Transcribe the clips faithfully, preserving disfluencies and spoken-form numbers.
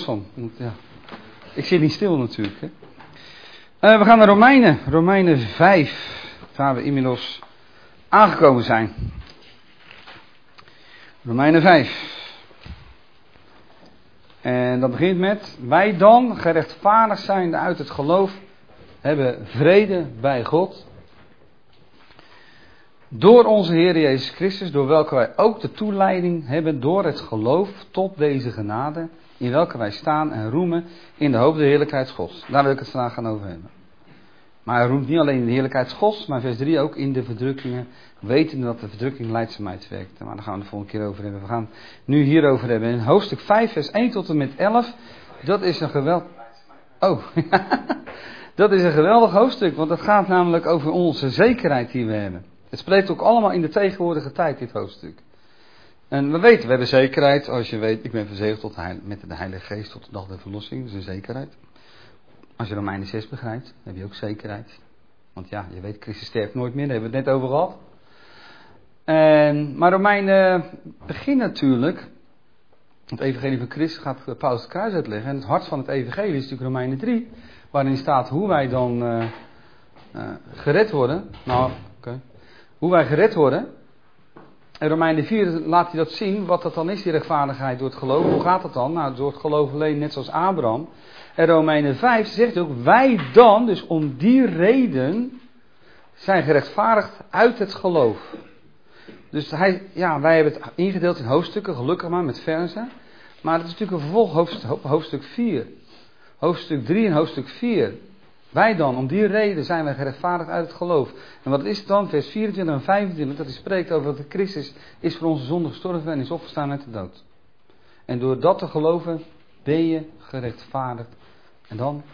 last van. Want, ja, ik zit niet stil natuurlijk. Hè. Uh, we gaan naar Romeinen. Romeinen vijf. Waar we inmiddels aangekomen zijn. Romeinen vijf. En dat begint met: wij dan, gerechtvaardigd zijnde uit het geloof, hebben vrede bij God. Door onze Heer Jezus Christus, door welke wij ook de toeleiding hebben door het geloof tot deze genade, in welke wij staan en roemen in de hoop de heerlijkheid Gods. Daar wil ik het vandaag gaan over hebben. Maar hij roemt niet alleen in de heerlijkheid Gods, maar vers drie ook in de verdrukkingen, wetende dat de verdrukking lijdzaamheid werkt. Maar daar gaan we de volgende keer over hebben. We gaan nu hierover hebben. In hoofdstuk vijf, vers één tot en met elf, dat is een geweldig... Oh, dat is een geweldig hoofdstuk, want het gaat namelijk over onze zekerheid die we hebben. Het spreekt ook allemaal in de tegenwoordige tijd, dit hoofdstuk. En we weten, we hebben zekerheid, als je weet, ik ben verzegeld tot de heil, met de Heilige Geest tot de dag der verlossing, dat is een zekerheid. Als je Romeinen zes begrijpt, heb je ook zekerheid. Want ja, je weet, Christus sterft nooit meer, daar hebben we het net over gehad. En, maar Romeinen begint natuurlijk, het evangelie van Christus gaat Paulus het kruis uitleggen. En het hart van het evangelie is natuurlijk Romeinen drie, waarin staat hoe wij dan uh, uh, gered worden. Nou, oké. Okay. Hoe wij gered worden. En Romeinen vier laat hij dat zien, wat dat dan is, die rechtvaardigheid door het geloof. Hoe gaat dat dan? Nou, door het geloof alleen, net zoals Abraham. En Romeinen vijf zegt ook, wij dan, dus om die reden, zijn gerechtvaardigd uit het geloof. Dus hij, ja, wij hebben het ingedeeld in hoofdstukken, gelukkig maar, met versen. Maar het is natuurlijk een vervolg hoofdstuk, hoofdstuk vier. Hoofdstuk drie en hoofdstuk vier. Wij dan, om die reden zijn wij gerechtvaardigd uit het geloof. En wat is het dan? Vers vierentwintig en vijfentwintig, dat hij spreekt over dat de Christus is voor onze zonde gestorven en is opgestaan uit de dood. En door dat te geloven ben je gerechtvaardigd. En dan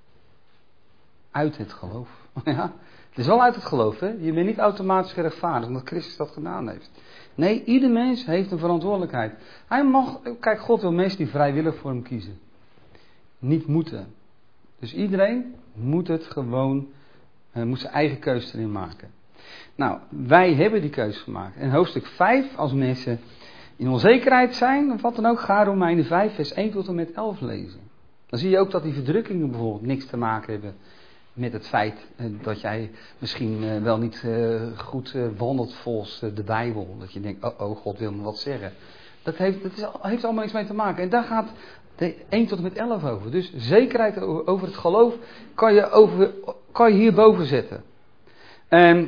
uit het geloof. Ja, het is wel uit het geloof, hè? Je bent niet automatisch gerechtvaardigd omdat Christus dat gedaan heeft. Nee, ieder mens heeft een verantwoordelijkheid. Hij mag, kijk, God wil mensen die vrijwillig voor hem kiezen. Niet moeten. Dus iedereen moet het gewoon, uh, moet zijn eigen keuze erin maken. Nou, wij hebben die keuze gemaakt. En hoofdstuk vijf, als mensen in onzekerheid zijn, of wat dan ook, ga Romeinen vijf, vers één tot en met elf lezen. Dan zie je ook dat die verdrukkingen bijvoorbeeld niks te maken hebben met het feit uh, dat jij misschien uh, wel niet uh, goed uh, wandelt volgens uh, de Bijbel. Dat je denkt, oh, oh, God wil me wat zeggen. Dat heeft, dat is, heeft allemaal niks mee te maken. En daar gaat de één tot en met elf over. Dus zekerheid over, over het geloof kan je, over, kan je hierboven zetten. Um,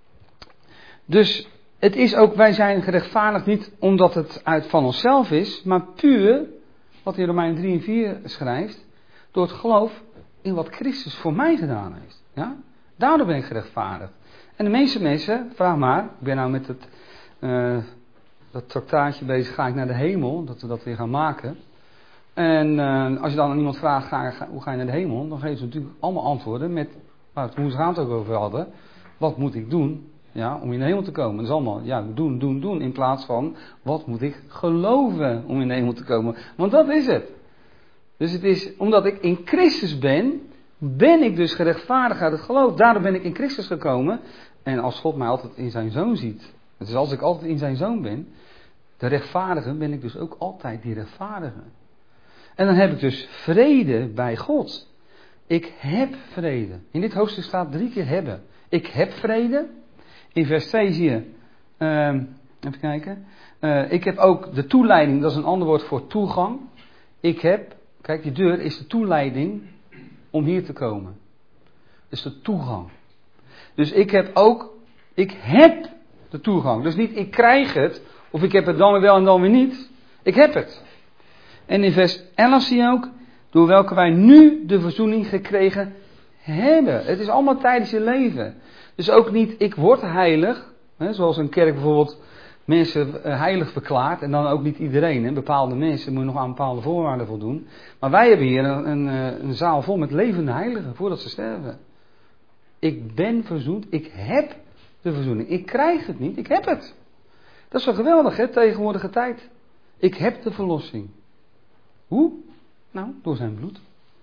dus het is ook, wij zijn gerechtvaardigd niet omdat het uit van onszelf is, maar puur, wat in Romeinen drie en vier schrijft, door het geloof in wat Christus voor mij gedaan heeft. Ja? Daardoor ben ik gerechtvaardigd. En de meeste mensen, vraag maar, ik ben nou met het, uh, dat tractaatje bezig, ga ik naar de hemel, dat we dat weer gaan maken. En uh, als je dan aan iemand vraagt, ga, ga, hoe ga je naar de hemel? Dan geven ze natuurlijk allemaal antwoorden met, waar we het ook over hadden. Wat moet ik doen, ja, om in de hemel te komen? Dat is allemaal, ja, doen, doen, doen. In plaats van, wat moet ik geloven om in de hemel te komen? Want dat is het. Dus het is, omdat ik in Christus ben, ben ik dus gerechtvaardigd uit het geloof. Daardoor ben ik in Christus gekomen. En als God mij altijd in zijn Zoon ziet. Dus als ik altijd in zijn Zoon ben, de rechtvaardige, ben ik dus ook altijd die rechtvaardige. En dan heb ik dus vrede bij God. Ik heb vrede. In dit hoofdstuk staat drie keer hebben. Ik heb vrede. In vers twee zie je, uh, even kijken. Uh, ik heb ook de toeleiding, dat is een ander woord voor toegang. Ik heb, kijk, die deur is de toeleiding om hier te komen. Dus de toegang. Dus ik heb ook, ik heb de toegang. Dus niet ik krijg het, of ik heb het dan weer wel en dan weer niet. Ik heb het. En in vers elf zie je ook, door welke wij nu de verzoening gekregen hebben. Het is allemaal tijdens je leven. Dus ook niet, ik word heilig, hè, zoals een kerk bijvoorbeeld mensen heilig verklaart, en dan ook niet iedereen. Hè. Bepaalde mensen moeten nog aan bepaalde voorwaarden voldoen. Maar wij hebben hier een, een, een zaal vol met levende heiligen, voordat ze sterven. Ik ben verzoend, ik heb de verzoening. Ik krijg het niet, ik heb het. Dat is wel geweldig, hè, tegenwoordige tijd. Ik heb de verlossing. Hoe? Nou, door zijn bloed.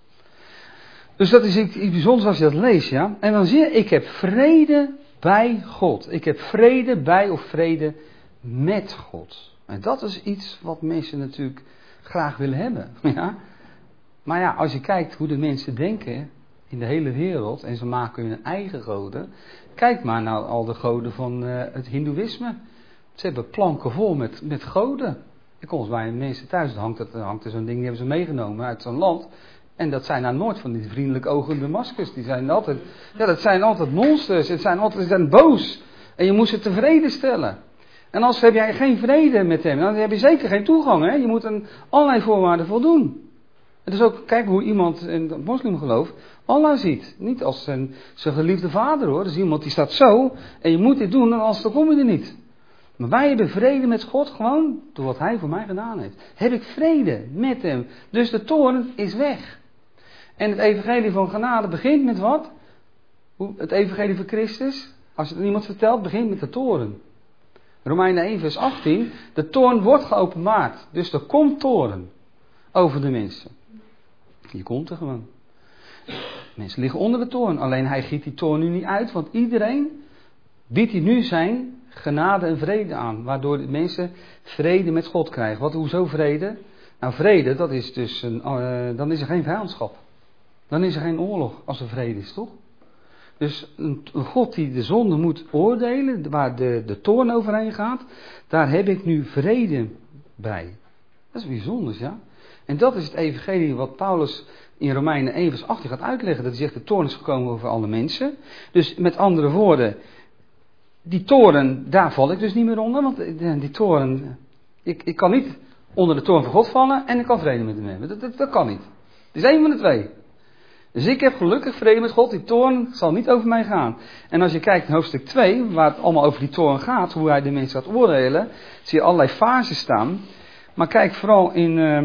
Dus dat is iets bijzonders als je dat leest, ja. En dan zie je, ik heb vrede bij God. Ik heb vrede bij of vrede met God. En dat is iets wat mensen natuurlijk graag willen hebben. Ja? Maar ja, als je kijkt hoe de mensen denken in de hele wereld en ze maken hun eigen goden. Kijk maar naar al de goden van uh, het hindoeïsme. Ze hebben planken vol met, met goden. Ik kom eens bij mensen thuis, dan hangt, het, dan hangt er zo'n ding, die hebben ze meegenomen uit zo'n land. En dat zijn nou nooit van die vriendelijk ogende maskers. Die zijn altijd, ja, dat zijn altijd monsters. Het zijn altijd, ze zijn boos. En je moet ze tevreden stellen. En als heb jij geen vrede met hem, dan heb je zeker geen toegang. Hè? Je moet aan allerlei voorwaarden voldoen. Het is ook, kijk hoe iemand in het moslimgeloof Allah ziet. Niet als zijn, zijn geliefde vader hoor. Dat is iemand die staat zo. En je moet dit doen, en anders dan kom je er niet. Maar wij hebben vrede met God gewoon door wat hij voor mij gedaan heeft. Heb ik vrede met hem. Dus de toorn is weg. En het evangelie van genade begint met wat? Het evangelie van Christus, als je het aan iemand vertelt, begint met de toorn. Romeinen één vers achttien. De toorn wordt geopenbaard. Dus er komt toorn over de mensen. Die komt er gewoon. Mensen liggen onder de toorn. Alleen hij giet die toorn nu niet uit. Want iedereen biedt hij nu zijn genade en vrede aan. Waardoor de mensen vrede met God krijgen. Wat, hoezo vrede? Nou vrede, dat is dus een, uh, dan is er geen vijandschap. Dan is er geen oorlog als er vrede is, toch? Dus een, een God die de zonde moet oordelen, waar de, de toorn overheen gaat, daar heb ik nu vrede bij. Dat is bijzonder, ja. En dat is het evangelie wat Paulus in Romeinen één vers achttien gaat uitleggen. Dat hij zegt, de toorn is gekomen over alle mensen. Dus met andere woorden, die toorn, daar val ik dus niet meer onder. Want die toorn, ik, ik kan niet onder de toorn van God vallen en ik kan vrede met hem hebben. Dat, dat, dat kan niet. Het is één van de twee. Dus ik heb gelukkig vrede met God. Die toorn zal niet over mij gaan. En als je kijkt in hoofdstuk twee, waar het allemaal over die toorn gaat, hoe hij de mensen gaat oordelen, zie je allerlei fases staan. Maar kijk vooral in uh,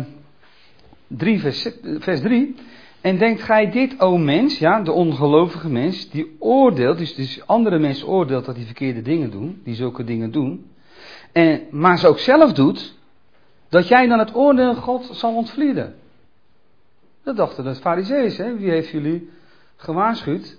drie vers, vers drie. En denkt gij dit, o mens, ja, de ongelovige mens, die oordeelt, dus, dus andere mensen oordeelt dat die verkeerde dingen doen, die zulke dingen doen, en, maar ze ook zelf doet, dat jij dan het oordeel God zal ontvlieden. Dat dachten de Farizeeën, hè? Wie heeft jullie gewaarschuwd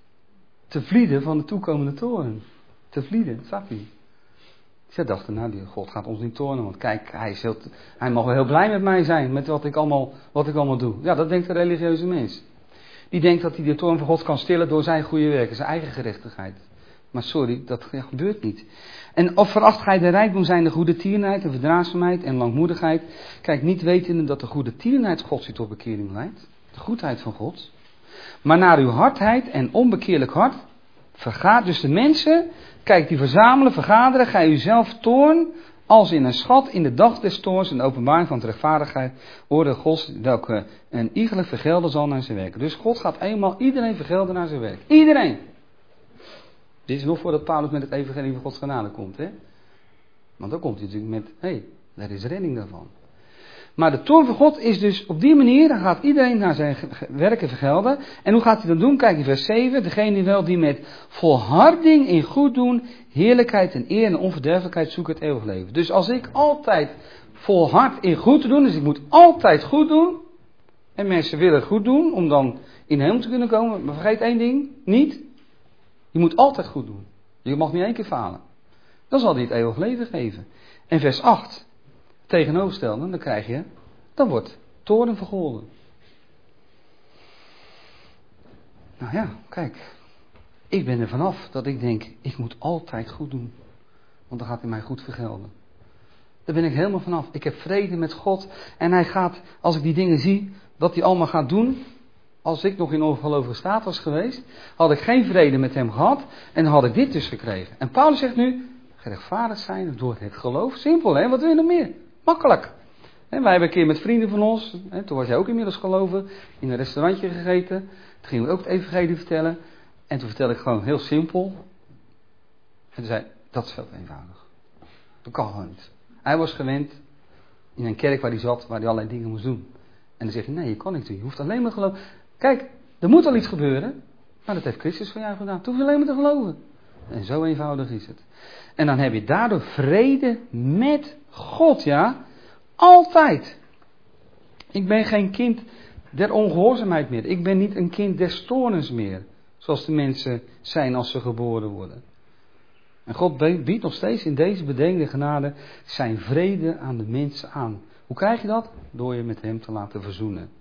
te vlieden van de toekomende toorn? Te vlieden, dat zag hij. Zij dachten, nou, die God gaat ons niet toornen, want kijk, hij, is heel, hij mag wel heel blij met mij zijn, met wat ik, allemaal, wat ik allemaal doe. Ja, dat denkt de religieuze mens. Die denkt dat hij de toorn van God kan stillen door zijn goede werken, zijn eigen gerechtigheid. Maar sorry, dat gebeurt niet. En of veracht gij de rijkdom zijn de goede tierenheid, de verdraagzaamheid en langmoedigheid. Kijk, niet wetende dat de goede tierenheid God u tot bekering leidt. De goedheid van God. Maar naar uw hardheid en onbekeerlijk hart vergaat dus de mensen. Kijk, die verzamelen, vergaderen, gij uzelf toorn als in een schat in de dag des toorns en de openbaring van de rechtvaardigheid. Oordeel Gods, welke een iegelijk vergelden zal naar zijn werk. Dus God gaat eenmaal iedereen vergelden naar zijn werk. Iedereen. Dit is nog voordat Paulus met het evangelie van Gods genade komt, hè. Want dan komt hij natuurlijk met, hé, hey, daar is redding daarvan. Maar de toorn van God is dus op die manier, dan gaat iedereen naar zijn werken vergelden. En hoe gaat hij dat doen? Kijk in vers zeven. Degene wel die met volharding in goed doen, heerlijkheid en eer en onverderfelijkheid zoeken het eeuwig leven. Dus als ik altijd volhard in goed te doen, dus ik moet altijd goed doen. En mensen willen goed doen om dan in de hemel te kunnen komen. Maar vergeet één ding, niet. Je moet altijd goed doen. Je mag niet één keer falen. Dan zal hij het eeuwig leven geven. En vers acht. Tegenoverstellen, dan krijg je, dan wordt toorn vergolden. Nou ja, kijk. Ik ben er vanaf dat ik denk, ik moet altijd goed doen. Want dan gaat hij mij goed vergelden. Daar ben ik helemaal vanaf. Ik heb vrede met God. En hij gaat, als ik die dingen zie, wat hij allemaal gaat doen. Als ik nog in ongelovige staat was geweest, had ik geen vrede met hem gehad. En dan had ik dit dus gekregen. En Paulus zegt nu, gerechtvaardigd zijn door het geloof. Simpel, hè? Wat wil je nog meer? Makkelijk. En wij hebben een keer met vrienden van ons, hè, toen was jij ook inmiddels geloven, in een restaurantje gegeten. Toen gingen we ook het evangelie vertellen. En toen vertelde ik gewoon heel simpel. En toen zei dat is veel te eenvoudig. Dat kan gewoon niet. Hij was gewend in een kerk waar hij zat, waar hij allerlei dingen moest doen. En dan zegt hij, nee, je kan niet doen. Je hoeft alleen maar te geloven. Kijk, er moet al iets gebeuren. Maar dat heeft Christus voor jou gedaan. Toen hoef je alleen maar te geloven. En zo eenvoudig is het. En dan heb je daardoor vrede met God, ja. Altijd. Ik ben geen kind der ongehoorzaamheid meer. Ik ben niet een kind des toorns meer. Zoals de mensen zijn als ze geboren worden. En God biedt nog steeds in deze bedenkende genade zijn vrede aan de mensen aan. Hoe krijg je dat? Door je met hem te laten verzoenen.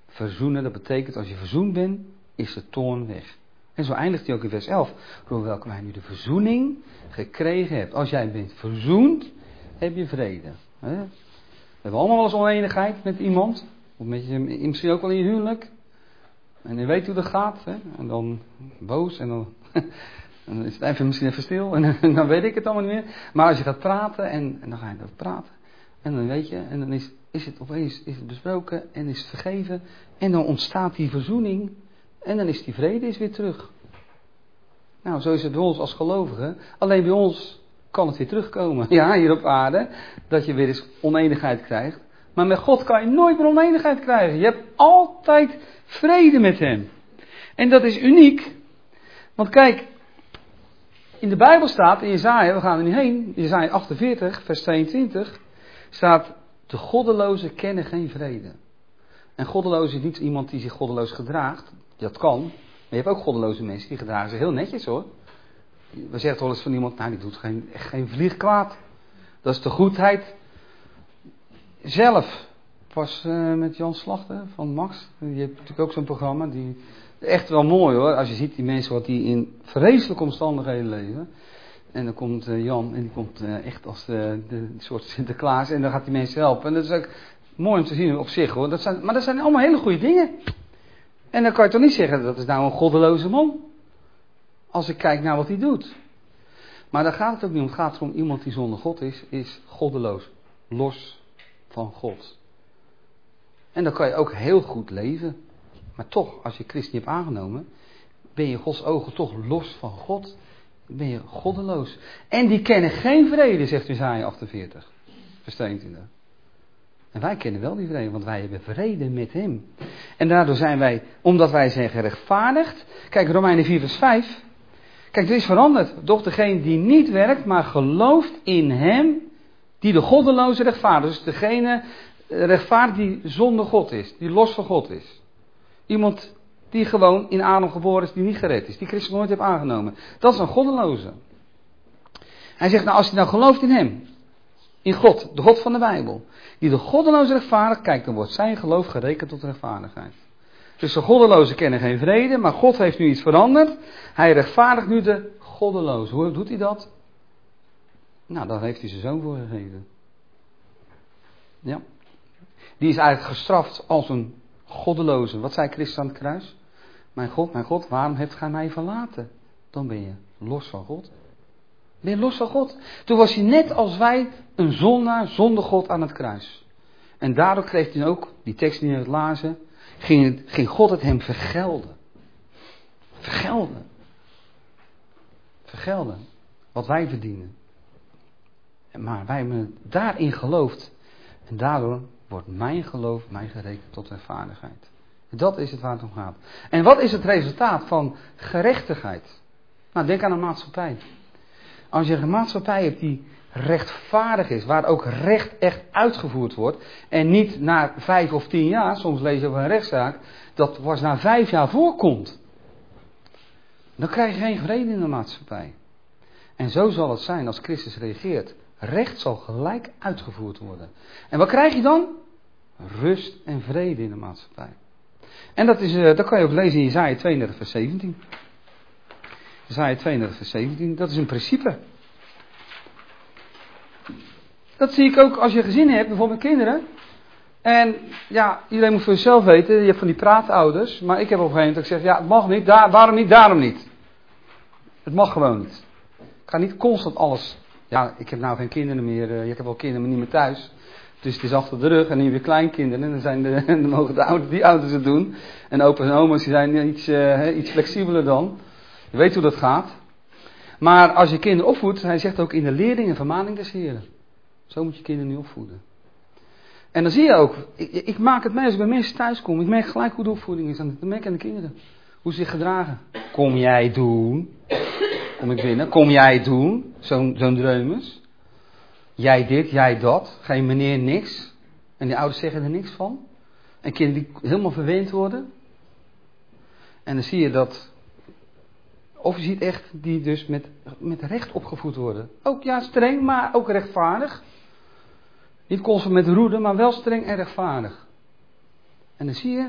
Verzoenen, dat betekent als je verzoend bent, is de toorn weg. En zo eindigt hij ook in vers elf. Door welke wij nu de verzoening gekregen hebben. Als jij bent verzoend, heb je vrede. We hebben allemaal wel eens oneenigheid met iemand. Of met je, misschien ook wel in je huwelijk. En je weet hoe dat gaat. Hè? En dan boos. En dan, en dan is het even, misschien even stil. En, en dan weet ik het allemaal niet meer. Maar als je gaat praten. En, en dan ga je dat praten. En dan weet je. En dan is, is het opeens is het besproken. En is het vergeven. En dan ontstaat die verzoening. En dan is die vrede is weer terug. Nou, zo is het bij ons als gelovigen. Alleen bij ons kan het weer terugkomen. Ja, hier op aarde. Dat je weer eens oneenigheid krijgt. Maar met God kan je nooit meer oneenigheid krijgen. Je hebt altijd vrede met hem. En dat is uniek. Want kijk, in de Bijbel staat, in Jesaja, we gaan er niet heen. Jesaja achtenveertig, vers tweeëntwintig. Staat, de goddelozen kennen geen vrede. En goddeloos is niet iemand die zich goddeloos gedraagt. Dat kan. Maar je hebt ook goddeloze mensen die gedragen zich heel netjes hoor. We zeggen wel eens van iemand, nou die doet geen, echt geen vlieg kwaad. Dat is de goedheid zelf. Pas uh, met Jan Slachter van Max. Die heeft natuurlijk ook zo'n programma. Die, echt wel mooi hoor. Als je ziet die mensen wat die in vreselijke omstandigheden leven. En dan komt uh, Jan en die komt uh, echt als de, de soort Sinterklaas. En dan gaat die mensen helpen. En dat is ook mooi om te zien op zich hoor. Dat zijn, maar dat zijn allemaal hele goede dingen. En dan kan je toch niet zeggen dat is nou een goddeloze man. Als ik kijk naar wat hij doet. Maar daar gaat het ook niet om. Het gaat erom iemand die zonder God is, is goddeloos. Los van God. En dan kan je ook heel goed leven. Maar toch, als je Christus niet hebt aangenomen, ben je Gods ogen toch los van God. Ben je goddeloos. En die kennen geen vrede, zegt Jesaja achtenveertig. Vers tweeëntwintig. En wij kennen wel die vrede, want wij hebben vrede met hem. En daardoor zijn wij, omdat wij zijn gerechtvaardigd. Kijk, Romeinen vier vers vijf. Kijk, er is veranderd. Doch degene die niet werkt, maar gelooft in hem, die de goddeloze rechtvaardig. Dus degene rechtvaardig die zonder God is, die los van God is. Iemand die gewoon in Adam geboren is, die niet gered is, die Christus nooit heeft aangenomen. Dat is een goddeloze. Hij zegt, nou als je nou gelooft in hem, in God, de God van de Bijbel, die de goddeloze rechtvaardig, kijk, dan wordt zijn geloof gerekend tot rechtvaardigheid. Dus de goddelozen kennen geen vrede, maar God heeft nu iets veranderd. Hij rechtvaardigt nu de goddelozen. Hoe doet hij dat? Nou, daar heeft hij zijn zoon voor gegeven. Ja. Die is eigenlijk gestraft als een goddeloze. Wat zei Christus aan het kruis? Mijn God, mijn God, waarom hebt gij mij verlaten? Dan ben je los van God. Ben je los van God. Toen was hij net als wij een zondaar zonder God aan het kruis. En daardoor kreeg hij ook, die tekst die we het lazen, ging, ging God het hem vergelden. Vergelden. Vergelden. Wat wij verdienen. Maar wij hebben daarin geloofd. En daardoor wordt mijn geloof mij gerekend tot rechtvaardigheid. Dat is het waar het om gaat. En wat is het resultaat van gerechtigheid? Nou, denk aan een maatschappij. Als je een maatschappij hebt die rechtvaardig is, waar ook recht echt uitgevoerd wordt, en niet na vijf of tien jaar, soms lees je over een rechtszaak, dat was na vijf jaar voorkomt. Dan krijg je geen vrede in de maatschappij. En zo zal het zijn als Christus regeert. Recht zal gelijk uitgevoerd worden. En wat krijg je dan? Rust en vrede in de maatschappij. En dat, is, uh, dat kan je ook lezen in Jesaja tweeëndertig vers zeventien. Jesaja tweeëndertig vers zeventien, dat is een principe. Dat zie ik ook als je gezin hebt, bijvoorbeeld kinderen. En ja, iedereen moet voor zichzelf weten, je hebt van die praatouders. Maar ik heb op een gegeven moment gezegd, ja het mag niet, daar, waarom niet, daarom niet. Het mag gewoon niet. Ik ga niet constant alles... Ja, ik heb nou geen kinderen meer, uh, ik heb wel kinderen, maar niet meer thuis. Dus het is achter de rug en nu heb je kleinkinderen. En dan, zijn de, dan mogen de ouders, die ouders het doen. En opa's en oma's die zijn iets, uh, iets flexibeler dan. Je weet hoe dat gaat. Maar als je kinderen opvoedt, hij zegt ook in de leerling en vermaning des Heren. Zo moet je kinderen nu opvoeden. En dan zie je ook, ik, ik maak het mee als ik bij mensen thuis kom. Ik merk gelijk hoe de opvoeding is. Dan merk ik aan de kinderen. Hoe ze zich gedragen. Kom jij doen. Kom ik binnen. Kom jij doen. Zo'n, zo'n dreumes. Jij dit, jij dat. Geen meneer niks. En die ouders zeggen er niks van. En kinderen die helemaal verwend worden. En dan zie je dat... Of je ziet echt die dus met, met recht opgevoed worden. Ook ja streng, maar ook rechtvaardig. Niet constant met roede, maar wel streng en rechtvaardig. En dan zie je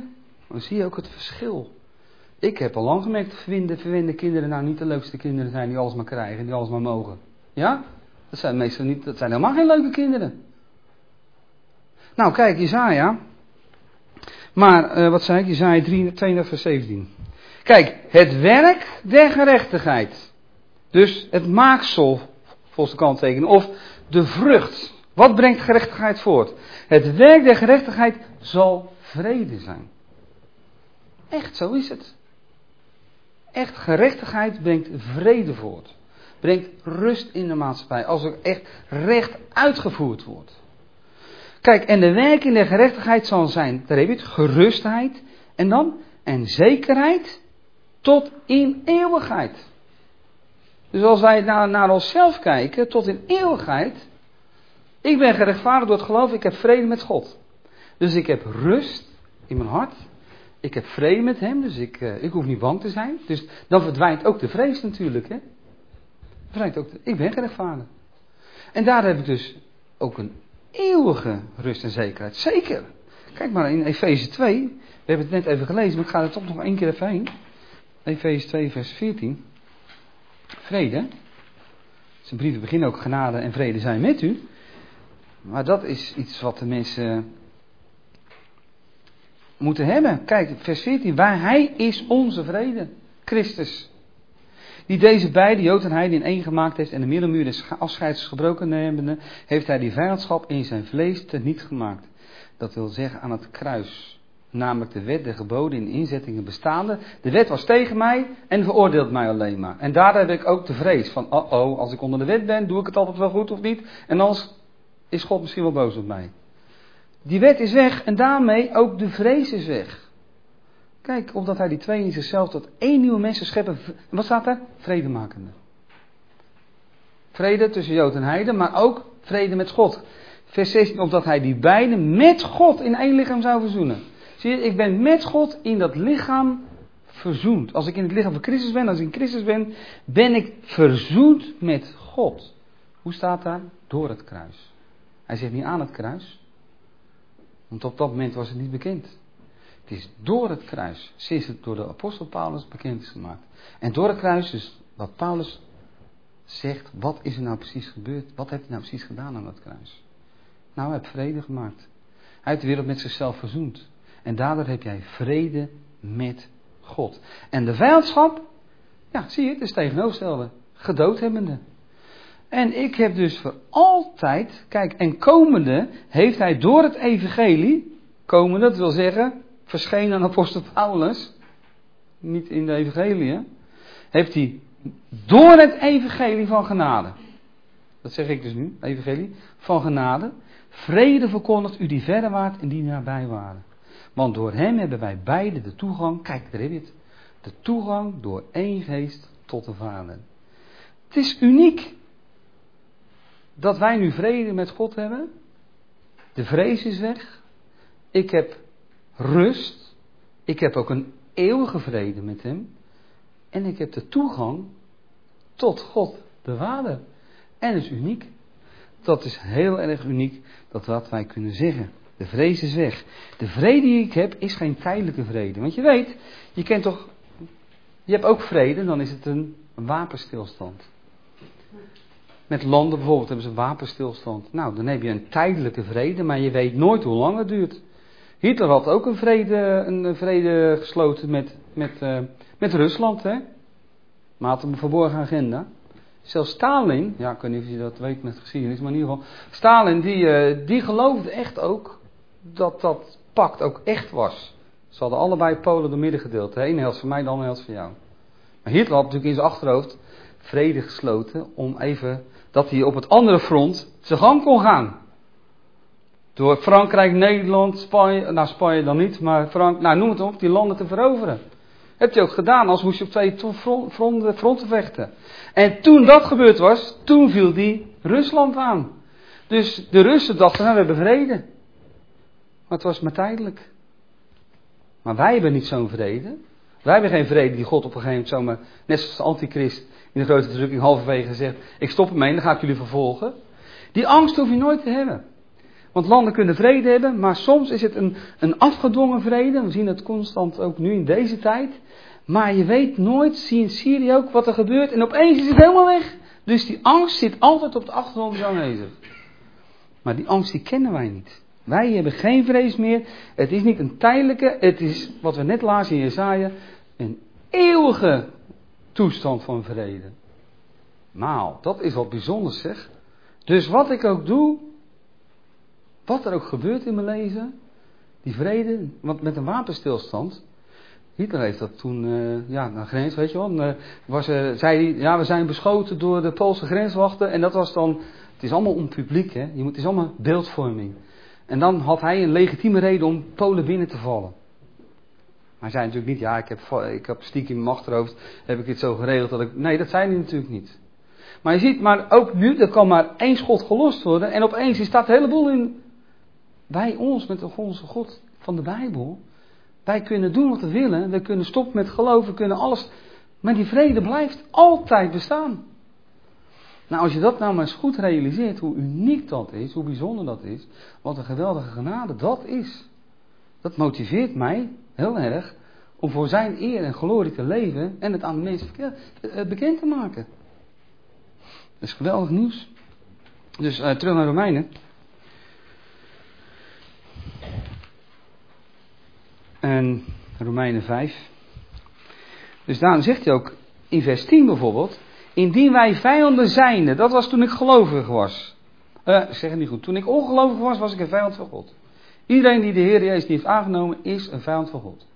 Dan zie je ook het verschil. Ik heb al lang gemerkt dat verwende, verwende kinderen nou niet de leukste kinderen zijn die alles maar krijgen, die alles maar mogen. Ja? Dat zijn meestal niet, dat zijn helemaal geen leuke kinderen. Nou, kijk, Jesaja. Maar, uh, wat zei ik? Jesaja tweeëndertig vers zeventien. Kijk, het werk der gerechtigheid. Dus het maaksel, volgens de kanttekening, of de vrucht. Wat brengt gerechtigheid voort? Het werk der gerechtigheid zal vrede zijn. Echt, zo is het. Echt, gerechtigheid brengt vrede voort. Brengt rust in de maatschappij. Als er echt recht uitgevoerd wordt. Kijk, en de werking der gerechtigheid zal zijn, daar heb je het, gerustheid. En dan, en zekerheid tot in eeuwigheid. Dus als wij naar, naar onszelf kijken, tot in eeuwigheid. Ik ben gerechtvaardigd door het geloof, ik heb vrede met God. Dus ik heb rust in mijn hart. Ik heb vrede met hem, dus ik, uh, ik hoef niet bang te zijn. Dus dan verdwijnt ook de vrees natuurlijk. Hè? Verdwijnt ook de, ik ben gerechtvaardigd. En daar heb ik dus ook een eeuwige rust en zekerheid. Zeker. Kijk maar in Efeze twee. We hebben het net even gelezen, maar ik ga er toch nog één keer even heen. Efeze twee vers veertien. Vrede. Zijn brieven beginnen ook genade en vrede zijn met u. Maar dat is iets wat de mensen moeten hebben. Kijk, vers veertien. Waar hij is onze vrede. Christus. Die deze beide, Jood en Heiden, in één gemaakt heeft en de middelmuur des afscheids gebroken hebbende, heeft hij die vijandschap in zijn vlees teniet gemaakt. Dat wil zeggen aan het kruis. Namelijk de wet, de geboden in inzettingen bestaande. De wet was tegen mij en veroordeelt mij alleen maar. En daar heb ik ook de vrees van, oh oh, als ik onder de wet ben, doe ik het altijd wel goed of niet? En anders is God misschien wel boos op mij. Die wet is weg en daarmee ook de vrees is weg. Kijk, omdat hij die twee in zichzelf tot één nieuwe mensen scheppen. Wat staat daar? Vredemakende. Vrede tussen Jood en Heiden, maar ook vrede met God. Vers zestien, opdat hij die beiden met God in één lichaam zou verzoenen. Zie je, ik ben met God in dat lichaam verzoend. Als ik in het lichaam van Christus ben, als ik in Christus ben, ben ik verzoend met God. Hoe staat daar? Door het kruis. Hij zegt niet aan het kruis. Want op dat moment was het niet bekend. Het is door het kruis, sinds het door de apostel Paulus bekend is gemaakt. En door het kruis, dus wat Paulus zegt, wat is er nou precies gebeurd? Wat heeft hij nou precies gedaan aan dat kruis? Nou, hij heeft vrede gemaakt. Hij heeft de wereld met zichzelf verzoend. En daardoor heb jij vrede met God. En de vijandschap, ja, zie je, het is tegenovergestelde. Gedoodhebbende. En ik heb dus voor altijd, kijk, en komende heeft hij door het evangelie, komende, dat wil zeggen, verschenen aan apostel Paulus, niet in de evangelie, heeft hij door het evangelie van genade, dat zeg ik dus nu, evangelie, van genade, vrede verkondigd u die verder waart en die nabij waren. Want door hem hebben wij beide de toegang, kijk, daar heb je het, de toegang door één geest tot de Vader. Het is uniek dat wij nu vrede met God hebben. De vrees is weg. Ik heb rust. Ik heb ook een eeuwige vrede met hem. En ik heb de toegang tot God, de Vader. En dat is uniek. Dat is heel erg uniek, dat wat wij kunnen zeggen. De vrees is weg. De vrede die ik heb, is geen tijdelijke vrede. Want je weet, je kent toch, je hebt ook vrede, dan is het een, een wapenstilstand. Met landen bijvoorbeeld hebben ze een wapenstilstand. Nou, dan heb je een tijdelijke vrede, maar je weet nooit hoe lang het duurt. Hitler had ook een vrede, een vrede gesloten met, met, uh, met Rusland, hè. Maar had een verborgen agenda. Zelfs Stalin, ja, ik weet niet of je dat weet met geschiedenis, maar in ieder geval, Stalin die, uh, die geloofde echt ook dat dat pact ook echt was. Ze hadden allebei Polen door midden gedeeld. De ene helft voor mij, de andere helft voor jou. Maar Hitler had natuurlijk in zijn achterhoofd vrede gesloten om even dat hij op het andere front zijn gang kon gaan. Door Frankrijk, Nederland, Spanje, nou Spanje dan niet, maar Frank, nou noem het op, die landen te veroveren. Heb je ook gedaan, als moest je op twee fronten, fronten vechten. En toen dat gebeurd was, toen viel die Rusland aan. Dus de Russen dachten, nou we hebben vrede. Maar het was maar tijdelijk. Maar wij hebben niet zo'n vrede. Wij hebben geen vrede die God op een gegeven moment zomaar, net zoals de antichrist in de grote verdrukking halverwege zegt, ik stop ermee en dan ga ik jullie vervolgen. Die angst hoef je nooit te hebben. Want landen kunnen vrede hebben, maar soms is het een, een afgedwongen vrede. We zien het constant ook nu in deze tijd. Maar je weet nooit, zie in Syrië ook wat er gebeurt. En opeens is het helemaal weg. Dus die angst zit altijd op de achtergrond aanwezig. Maar die angst die kennen wij niet. Wij hebben geen vrees meer. Het is niet een tijdelijke, het is wat we net lazen in Jesaja, een eeuwige toestand van vrede. Nou, dat is wat bijzonders zeg. Dus wat ik ook doe, wat er ook gebeurt in mijn leven, die vrede, want met een wapenstilstand, Hitler heeft dat toen, uh, ja, naar grens, weet je wel, uh, was, uh, zei hij, ja, we zijn beschoten door de Poolse grenswachten en dat was dan, het is allemaal om publiek, hè, je moet, het is allemaal beeldvorming. En dan had hij een legitieme reden om Polen binnen te vallen. Maar hij zei natuurlijk niet, ja, ik heb, ik heb stiekem in mijn achterhoofd, heb ik dit zo geregeld dat ik, nee, dat zei hij natuurlijk niet. Maar je ziet, maar ook nu, er kan maar één schot gelost worden en opeens is dat een heleboel in, wij ons, met onze God van de Bijbel, wij kunnen doen wat we willen, we kunnen stoppen met geloven, we kunnen alles, maar die vrede blijft altijd bestaan. Nou, als je dat nou maar eens goed realiseert, hoe uniek dat is, hoe bijzonder dat is, wat een geweldige genade dat is. Dat motiveert mij heel erg om voor zijn eer en glorie te leven en het aan de mensen bekend te maken. Dat is geweldig nieuws. Dus uh, terug naar Romeinen. En Romeinen vijf. Dus daarom zegt hij ook in vers tien bijvoorbeeld, indien wij vijanden zijnde, dat was toen ik gelovig was. Uh, ik zeg het niet goed. Toen ik ongelovig was, was ik een vijand van God. Iedereen die de Heer Jezus niet heeft aangenomen, is een vijand van God.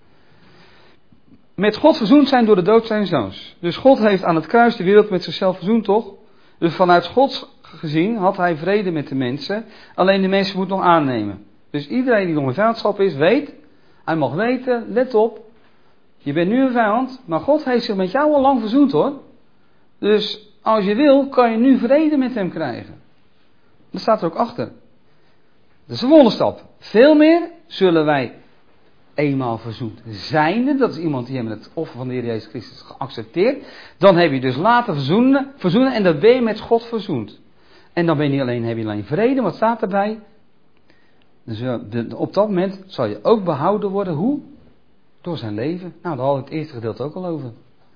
Met God verzoend zijn door de dood zijn zoons. Dus God heeft aan het kruis de wereld met zichzelf verzoend, toch? Dus vanuit Gods gezien had hij vrede met de mensen. Alleen de mensen moeten nog aannemen. Dus iedereen die nog een vijandschap is, weet, hij mag weten, let op. Je bent nu een vijand, maar God heeft zich met jou al lang verzoend hoor. Dus als je wil, kan je nu vrede met hem krijgen. Dat staat er ook achter. Dat is een wonderstap. Veel meer zullen wij eenmaal verzoend zijnde. Dat is iemand die hem het offer van de Heer Jezus Christus geaccepteerd. Dan heb je dus later verzoenen, verzoenen en dan ben je met God verzoend. En dan ben je niet alleen, heb je alleen vrede, wat staat erbij? Dus de, op dat moment zal je ook behouden worden. Hoe? Door zijn leven. Nou, daar hadden we het eerste gedeelte ook al over.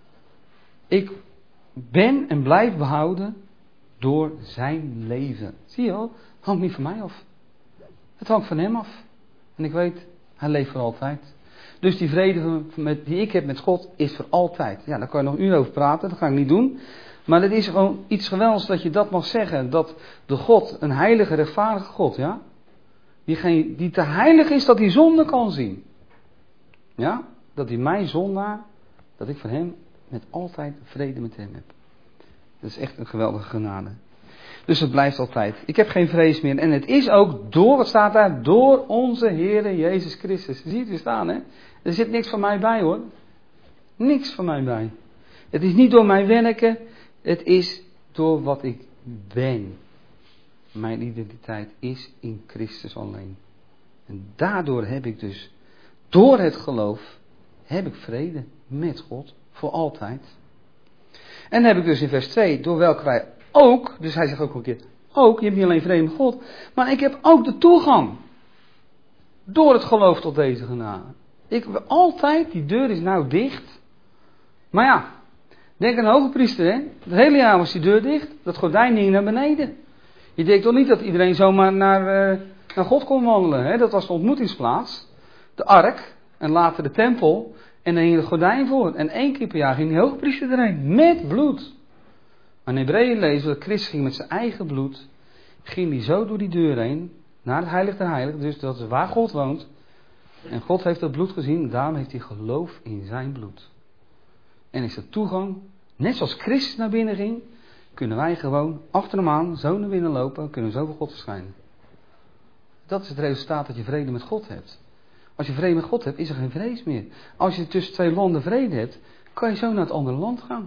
Ik ben en blijf behouden door zijn leven. Zie je wel? Het hangt niet van mij af. Het hangt van hem af. En ik weet, hij leeft voor altijd. Dus die vrede met, die ik heb met God is voor altijd. Ja, daar kan je nog een uur over praten. Dat ga ik niet doen. Maar het is gewoon iets geweldigs dat je dat mag zeggen. Dat de God, een heilige, rechtvaardige God, ja. Die, geen, die te heilig is dat hij zonde kan zien. Ja. Dat hij mijn zondaar, dat ik voor hem met altijd vrede met hem heb. Dat is echt een geweldige genade. Dus het blijft altijd. Ik heb geen vrees meer. En het is ook door, wat staat daar? Door onze Heere Jezus Christus. Je ziet het weer staan, hè? Er zit niks van mij bij, hoor. Niks van mij bij. Het is niet door mijn werken. Het is door wat ik ben. Mijn identiteit is in Christus alleen. En daardoor heb ik dus, door het geloof, heb ik vrede met God. Voor altijd. En dan heb ik dus in vers twee, door welke wij ook, dus hij zegt ook een keer, ook, je hebt niet alleen vrede met God, maar ik heb ook de toegang. Door het geloof tot deze genade. Ik heb altijd, die deur is nou dicht. Maar ja, denk aan de hoge priester, hè. Het hele jaar was die deur dicht, dat gordijn hing naar beneden. Je denkt toch niet dat iedereen zomaar naar, uh, naar God kon wandelen, hè. Dat was de ontmoetingsplaats, de ark, en later de tempel, en daar hing het gordijn voor. En één keer per jaar ging die hoge priester erheen, met bloed. Maar in Hebreeën lezen we dat Christus ging met zijn eigen bloed, ging hij zo door die deur heen, naar het heilig der heiligen, dus dat is waar God woont. En God heeft dat bloed gezien, daarom heeft hij geloof in zijn bloed. En is er toegang, net zoals Christus naar binnen ging, kunnen wij gewoon achter hem aan, zo naar binnen lopen, kunnen we zo voor God verschijnen. Dat is het resultaat dat je vrede met God hebt. Als je vrede met God hebt, is er geen vrees meer. Als je tussen twee landen vrede hebt, kan je zo naar het andere land gaan.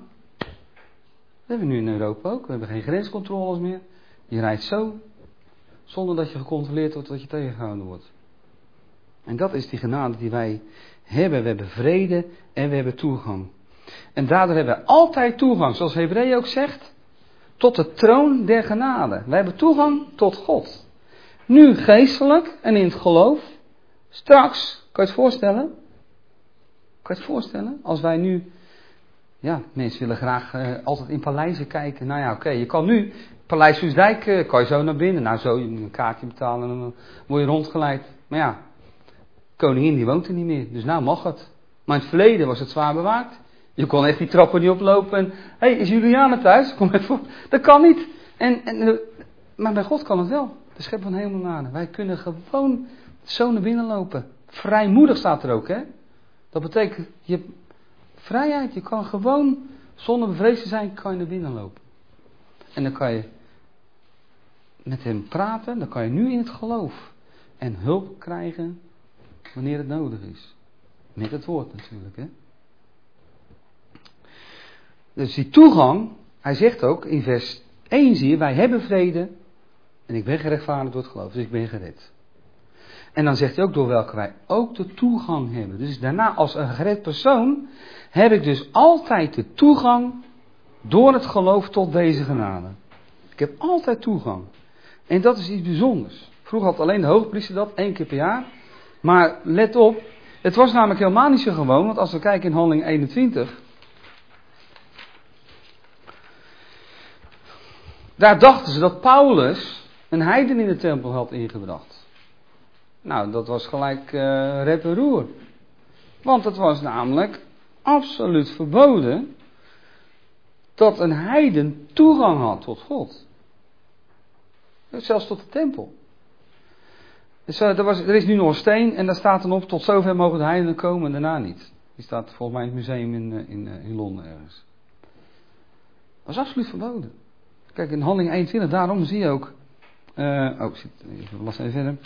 Dat hebben we nu in Europa ook. We hebben geen grenscontroles meer. Je rijdt zo, zonder dat je gecontroleerd wordt, dat je tegengehouden wordt. En dat is die genade die wij hebben. We hebben vrede en we hebben toegang. En daardoor hebben we altijd toegang, zoals Hebreeën ook zegt, tot de troon der genade. Wij hebben toegang tot God. Nu geestelijk en in het geloof. Straks, kan je het voorstellen? Kan je het voorstellen? Als wij nu, ja, mensen willen graag uh, altijd in paleizen kijken. Nou ja, oké, okay, je kan nu, Paleis Soesdijk, uh, kan je zo naar binnen. Nou zo, je moet een kaartje betalen en dan word je rondgeleid. Maar ja, koningin die woont er niet meer, dus nou mag het. Maar in het verleden was het zwaar bewaakt. Je kon echt die trappen niet oplopen en, hé, hey, is Juliana thuis? Kom even voor. Dat kan niet. En, en, maar bij God kan het wel. De schepper van hemel en aarde. Wij kunnen gewoon zo naar binnen lopen. Vrijmoedig staat er ook, hè. Dat betekent, je hebt vrijheid. Je kan gewoon, zonder bevreesd te zijn, kan je naar binnen lopen. En dan kan je met hem praten. Dan kan je nu in het geloof. En hulp krijgen wanneer het nodig is. Met het woord natuurlijk, hè. Dus die toegang, hij zegt ook in vers één zie je, wij hebben vrede en ik ben gerechtvaardigd door het geloof, dus ik ben gered. En dan zegt hij ook door welke wij ook de toegang hebben. Dus daarna als een gered persoon heb ik dus altijd de toegang door het geloof tot deze genade. Ik heb altijd toegang. En dat is iets bijzonders. Vroeger had alleen de hoogpriester dat, één keer per jaar. Maar let op, het was namelijk helemaal niet zo gewoon, want als we kijken in Handelingen eenentwintig... Daar dachten ze dat Paulus een heiden in de tempel had ingebracht. Nou, dat was gelijk uh, rep en roer. Want het was namelijk absoluut verboden dat een heiden toegang had tot God. Zelfs tot de tempel. Dus, uh, er, was, er is nu nog een steen en daar staat dan op, tot zover mogen de heidenen komen en daarna niet. Die staat volgens mij in het museum in, uh, in, uh, in Londen ergens. Dat was absoluut verboden. Kijk, in Handelingen eenentwintig, daarom zie je ook... Uh, oh, ik zit even, las even verder.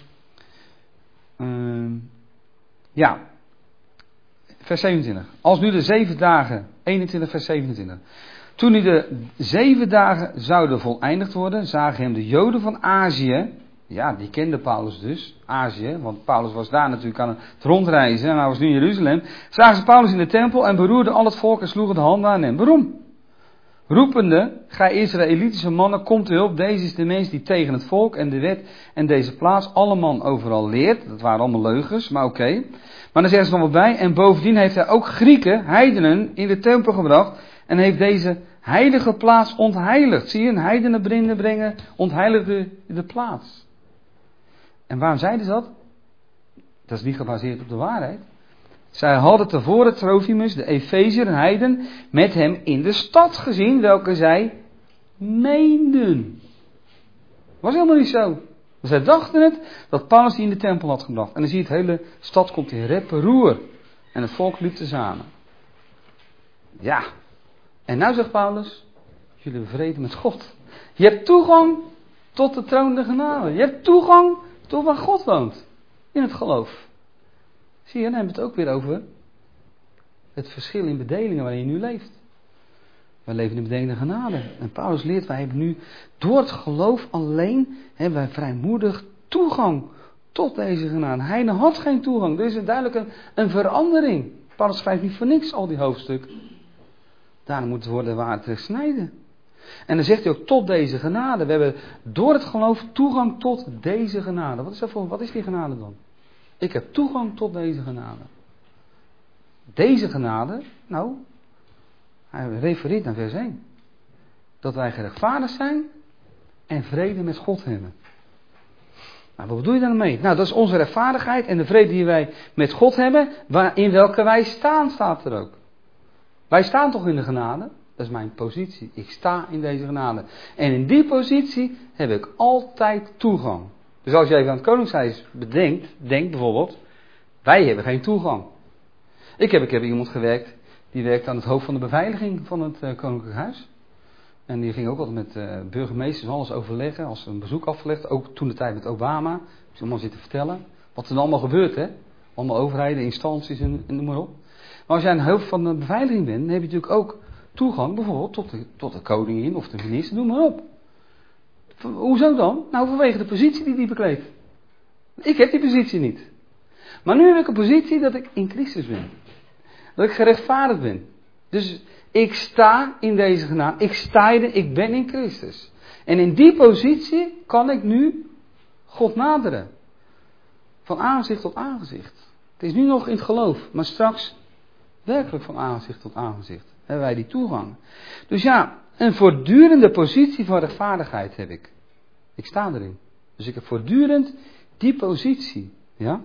Uh, ja, vers zevenentwintig. Als nu de zeven dagen, eenentwintig vers zevenentwintig. Toen nu de zeven dagen zouden voleindigd worden, zagen hem de Joden van Azië... Ja, die kende Paulus dus, Azië, want Paulus was daar natuurlijk aan het rondreizen en hij was nu in Jeruzalem. Zagen ze Paulus in de tempel en beroerden al het volk en sloegen de handen aan hem. Waarom? Roepende, gij Israëlitische mannen, komt te hulp. Deze is de mens die tegen het volk en de wet en deze plaats alle man overal leert. Dat waren allemaal leugens, maar oké. Okay. Maar dan zeggen ze nog wat bij. En bovendien heeft hij ook Grieken, heidenen, in de tempel gebracht. En heeft deze heilige plaats ontheiligd. Zie je, een heidenen binnen brengen, ontheiligde de plaats. En waarom zeiden ze dat? Dat is niet gebaseerd op de waarheid. Zij hadden tevoren Trofimus, de Efeziër, een heiden, met hem in de stad gezien, welke zij meenden. Was helemaal niet zo. Zij dachten het, dat Paulus die in de tempel had gebracht. En dan zie je het hele stad komt in rep en roer. En het volk liep tezamen. Ja. En nou zegt Paulus, jullie hebben vrede met God. Je hebt toegang tot de troon der genade. Je hebt toegang tot waar God woont. In het geloof. Zie je, dan hebben we het ook weer over het verschil in bedelingen waarin je nu leeft. Wij leven in de bedeling der genade. En Paulus leert, wij hebben nu door het geloof alleen, hebben wij vrijmoedig toegang tot deze genade. Hij had geen toegang. Er is duidelijk een, een verandering. Paulus schrijft niet voor niks al die hoofdstukken. Daarom moet het worden waar te snijden. En dan zegt hij ook tot deze genade. We hebben door het geloof toegang tot deze genade. Wat is dat voor, wat is die genade dan? Ik heb toegang tot deze genade. Deze genade, nou, hij refereert naar vers één. Dat wij gerechtvaardigd zijn en vrede met God hebben. Nou, wat bedoel je daarmee? Nou, dat is onze rechtvaardigheid en de vrede die wij met God hebben, in welke wij staan, staat er ook. Wij staan toch in de genade? Dat is mijn positie. Ik sta in deze genade. En in die positie heb ik altijd toegang. Dus als je even aan het Koningshuis bedenkt, denk bijvoorbeeld, wij hebben geen toegang. Ik heb, ik heb iemand gewerkt, die werkt aan het hoofd van de beveiliging van het uh, Koninklijk Huis. En die ging ook altijd met uh, burgemeesters alles overleggen, als ze een bezoek afgelegd, ook toen de tijd met Obama. Dus allemaal zitten vertellen wat er allemaal gebeurt, hè. Allemaal overheden, instanties en, en noem maar op. Maar als jij een hoofd van de beveiliging bent, dan heb je natuurlijk ook toegang bijvoorbeeld tot de, tot de koningin of de minister, noem maar op. Hoezo dan? Nou, vanwege de positie die die bekleedt. Ik heb die positie niet. Maar nu heb ik een positie dat ik in Christus ben. Dat ik gerechtvaardigd ben. Dus ik sta in deze genade. Ik sta in, ik ben in Christus. En in die positie kan ik nu God naderen. Van aangezicht tot aangezicht. Het is nu nog in het geloof, maar straks werkelijk van aangezicht tot aangezicht. Hebben wij die toegang. Dus ja, een voortdurende positie van rechtvaardigheid heb ik. Ik sta erin. Dus ik heb voortdurend die positie. Ja?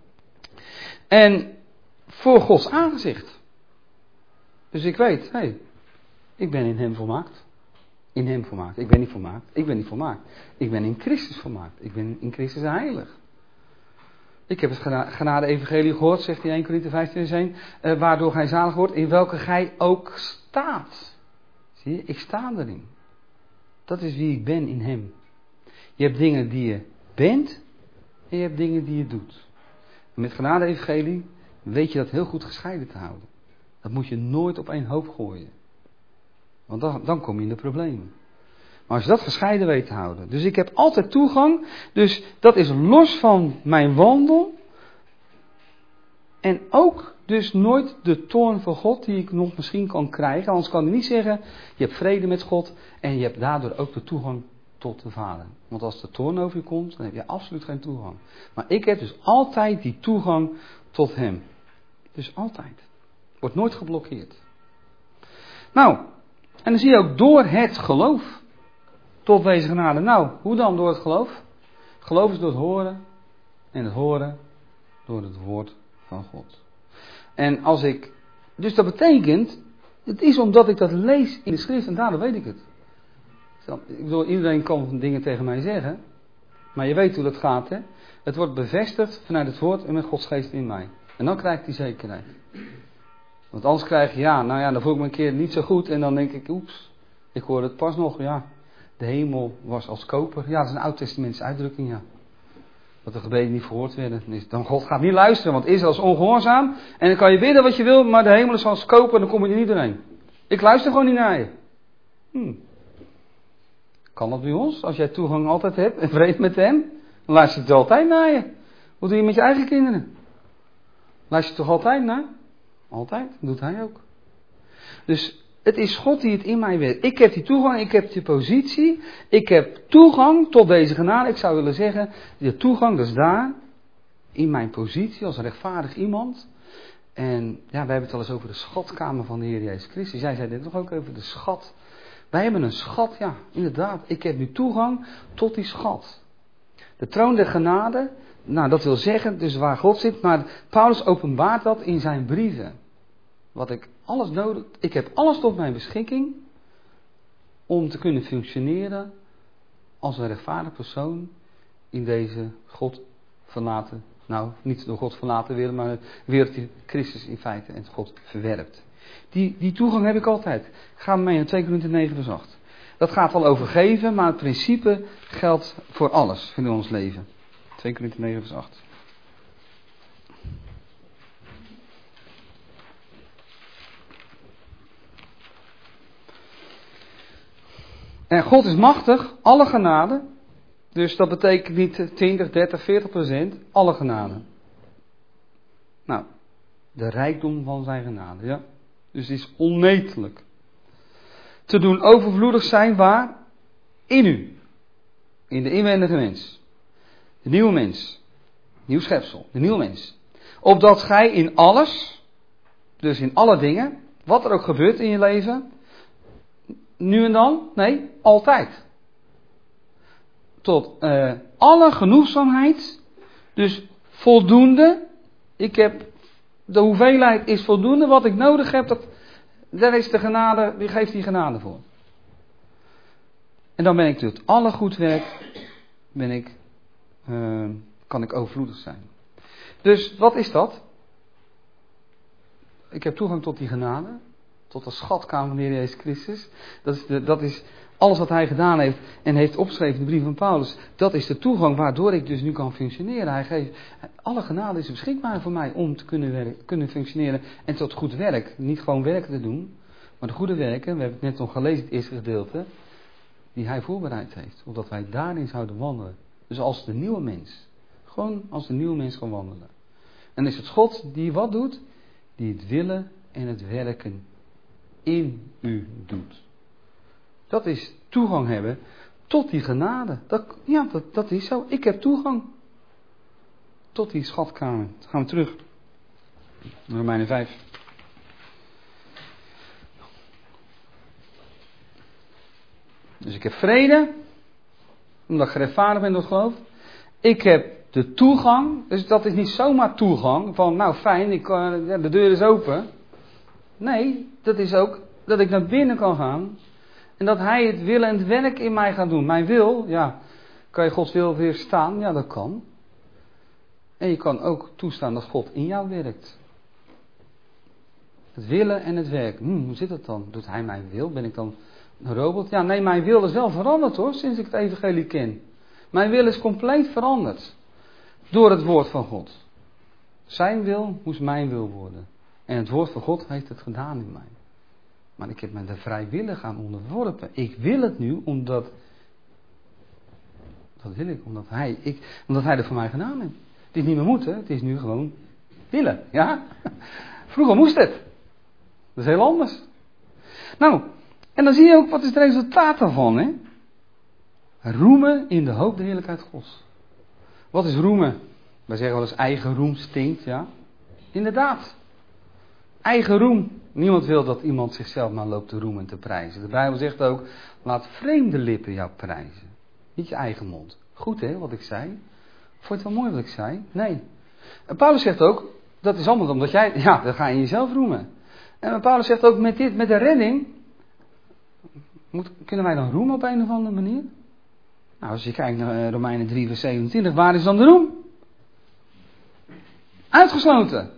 En voor Gods aangezicht. Dus ik weet, hé, hey, ik ben in hem volmaakt. In hem volmaakt. Ik ben niet volmaakt. Ik ben niet volmaakt. Ik ben in Christus volmaakt. Ik ben in Christus heilig. Ik heb het genade-evangelie gehoord, zegt hij in Eerste Korinthe vijftien vers één, uh, waardoor gij zalig wordt, in welke gij ook staat. Zie je, ik sta erin. Dat is wie ik ben in hem. Je hebt dingen die je bent en je hebt dingen die je doet. En met genade-evangelie weet je dat heel goed gescheiden te houden. Dat moet je nooit op één hoop gooien. Want dan, dan kom je in de problemen. Maar als je dat gescheiden weet te houden. Dus ik heb altijd toegang. Dus dat is los van mijn wandel. En ook dus nooit de toorn van God die ik nog misschien kan krijgen. Anders kan ik niet zeggen, je hebt vrede met God. En je hebt daardoor ook de toegang tot de Vader. Want als de toorn over je komt, dan heb je absoluut geen toegang. Maar ik heb dus altijd die toegang tot hem. Dus altijd. Wordt nooit geblokkeerd. Nou, en dan zie je ook door het geloof. Tot deze genade. Nou, hoe dan door het geloof? Geloof is door het horen. En het horen door het woord van God. En als ik... Dus dat betekent... Het is omdat ik dat lees in de schrift en daardoor weet ik het. Ik bedoel, iedereen kan dingen tegen mij zeggen. Maar je weet hoe dat gaat, hè. Het wordt bevestigd vanuit het woord en met Gods geest in mij. En dan krijg ik die zekerheid. Want anders krijg je, ja, nou ja, dan voel ik me een keer niet zo goed. En dan denk ik, oeps, ik hoor het pas nog, ja. De hemel was als koper. Ja, dat is een oud-testamentische uitdrukking, ja. Dat de gebeden niet verhoord werden. Dan God gaat niet luisteren, want Israël is ongehoorzaam. En dan kan je bidden wat je wil, maar de hemel is als koper en dan kom je er niet doorheen. Ik luister gewoon niet naar je. Hm. Kan dat bij ons? Als jij toegang altijd hebt en vrede met hem, dan luister je altijd naar je. Wat doe je met je eigen kinderen? Luister je toch altijd naar? Altijd, dat doet hij ook. Dus het is God die het in mij werkt. Ik heb die toegang, ik heb die positie. Ik heb toegang tot deze genade. Ik zou willen zeggen, de toegang dus daar, in mijn positie als rechtvaardig iemand. En ja, wij hebben het al eens over de schatkamer van de Heer Jezus Christus. Jij zei dit toch ook over de schat. Wij hebben een schat, ja, inderdaad. Ik heb nu toegang tot die schat. De troon der genade, nou dat wil zeggen, dus waar God zit. Maar Paulus openbaart dat in zijn brieven. Wat ik alles nodig, ik heb alles tot mijn beschikking om te kunnen functioneren als een rechtvaardig persoon in deze God verlaten, nou niet door God verlaten wereld, maar de wereld die Christus in feite en God verwerpt. Die, die toegang heb ik altijd. Ga mee naar twee Korinthe negen vers acht. Dat gaat wel over geven, maar het principe geldt voor alles in ons leven. twee Korinthe negen vers acht. En God is machtig, alle genade. Dus dat betekent niet twintig, dertig, veertig procent, alle genade. Nou, de rijkdom van zijn genade, ja. Dus het is onmetelijk. Te doen overvloedig zijn waar? In u. In de inwendige mens. De nieuwe mens. Nieuw schepsel. De nieuwe mens. Opdat gij in alles, dus in alle dingen, wat er ook gebeurt in je leven, nu en dan, nee, altijd. Tot uh, alle genoegzaamheid, dus voldoende. Ik heb, de hoeveelheid is voldoende, wat ik nodig heb, dat, daar is de genade, die geeft die genade voor. En dan ben ik tot alle goed werk, ben ik, uh, kan ik overvloedig zijn. Dus wat is dat? Ik heb toegang tot die genade. Tot de schatkamer van de Heer Jezus Christus. Dat is, de, dat is alles wat hij gedaan heeft en heeft opgeschreven in de brief van Paulus. Dat is de toegang waardoor ik dus nu kan functioneren. Hij geeft, alle genade is beschikbaar voor mij om te kunnen, werk, kunnen functioneren en tot goed werk. Niet gewoon werken te doen, maar de goede werken. We hebben het net nog gelezen, het eerste gedeelte. Die hij voorbereid heeft. Opdat wij daarin zouden wandelen. Dus als de nieuwe mens. Gewoon als de nieuwe mens kan wandelen. En is het God die wat doet? Die het willen en het werken in u doet. Dat is toegang hebben Tot die genade. Dat, ja, dat, dat is zo. Ik heb toegang. Tot die schatkamer. Dan gaan we terug. Romeinen vijf. Dus ik heb vrede. Omdat ik gerechtvaardigd ben door het geloof. Ik heb de toegang. Dus dat is niet zomaar toegang. Van nou fijn, ik, uh, de deur is open. Nee, dat is ook dat ik naar binnen kan gaan. En dat hij het willen en het werk in mij gaat doen. Mijn wil, ja. Kan je Gods wil weerstaan? Ja, dat kan. En je kan ook toestaan dat God in jou werkt. Het willen en het werk. Hm, hoe zit dat dan? Doet hij mijn wil? Ben ik dan een robot? Ja, nee, mijn wil is wel veranderd hoor, sinds ik het evangelie ken. Mijn wil is compleet veranderd. Door het woord van God. Zijn wil moest mijn wil worden. En het woord van God heeft het gedaan in mij. Maar ik heb me er vrijwillig aan onderworpen. Ik wil het nu omdat... Dat wil ik, omdat hij, ik, omdat hij er voor mij gedaan heeft. Het is niet meer moeten, het is nu gewoon willen. Ja? Vroeger moest het. Dat is heel anders. Nou, en dan zie je ook wat is het resultaat daarvan. Hè? Roemen in de hoop de heerlijkheid Gods. Wat is roemen? Wij zeggen wel eens eigen roem stinkt, ja. Inderdaad. Eigen roem. Niemand wil dat iemand zichzelf maar loopt te roemen en te prijzen. De Bijbel zegt ook, laat vreemde lippen jou prijzen. Niet je eigen mond. Goed hè, wat ik zei. Vond je het wel mooi wat ik zei? Nee. En Paulus zegt ook, dat is allemaal omdat jij, ja, dan ga je jezelf roemen. En Paulus zegt ook, met dit, met de redding, moet, kunnen wij dan roemen op een of andere manier? Nou, als je kijkt naar Romeinen drie vers zevenentwintig, waar is dan de roem? Uitgesloten.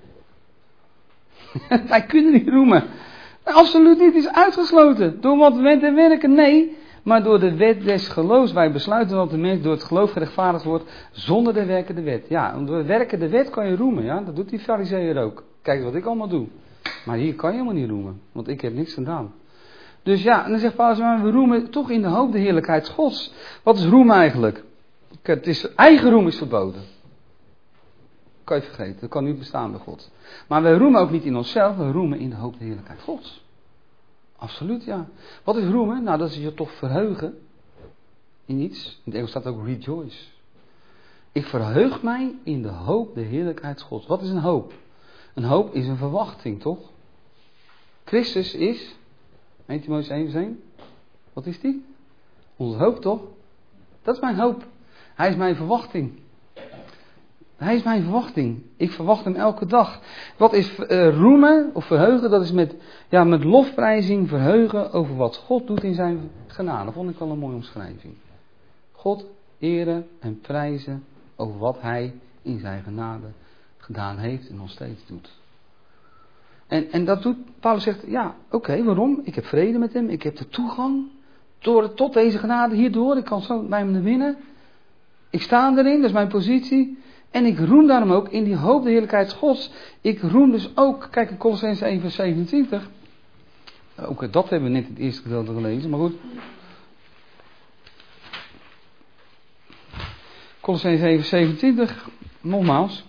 Wij kunnen niet roemen. Absoluut niet, het is uitgesloten. Door wat wet en werken, nee. Maar door de wet des geloofs. Wij besluiten dat de mens door het geloof gerechtvaardigd wordt. Zonder de werken de wet. Ja, door het werken de wet kan je roemen. Ja? Dat doet die farizeeër ook. Kijk wat ik allemaal doe. Maar hier kan je helemaal niet roemen. Want ik heb niks gedaan. Dus ja, en dan zegt Paulus, maar we roemen toch in de hoop de heerlijkheid Gods. Wat is roem eigenlijk? Het is, eigen roem is verboden. Kan je vergeten, dat kan niet bestaan bij God. Maar we roemen ook niet in onszelf, we roemen in de hoop de heerlijkheid Gods. Absoluut, ja. Wat is roemen? Nou, dat is je toch verheugen in iets. In het Engels staat ook rejoice. Ik verheug mij in de hoop de heerlijkheid Gods. Wat is een hoop? Een hoop is een verwachting, toch? Christus is, Eerste Timotheüs één vers één. Wat is die? Onze hoop, toch? Dat is mijn hoop. Hij is mijn verwachting. Hij is mijn verwachting. Ik verwacht hem elke dag. Wat is uh, roemen of verheugen? Dat is met, ja, met lofprijzing verheugen over wat God doet in zijn genade. Dat vond ik wel een mooie omschrijving. God eren en prijzen over wat hij in zijn genade gedaan heeft en nog steeds doet. En, en dat doet, Paulus zegt, ja, oké, okay, waarom? Ik heb vrede met hem, ik heb de toegang door, tot deze genade hierdoor. Ik kan zo bij hem naar binnen. Ik sta erin, dat is mijn positie. En ik roem daarom ook in die hoop de heerlijkheid Gods. Ik roem dus ook, kijk in Kolossenzen één vers zevenentwintig. Ook dat hebben we net in het eerste gedeelte gelezen, maar goed. Kolossenzen één vers zevenentwintig, nogmaals.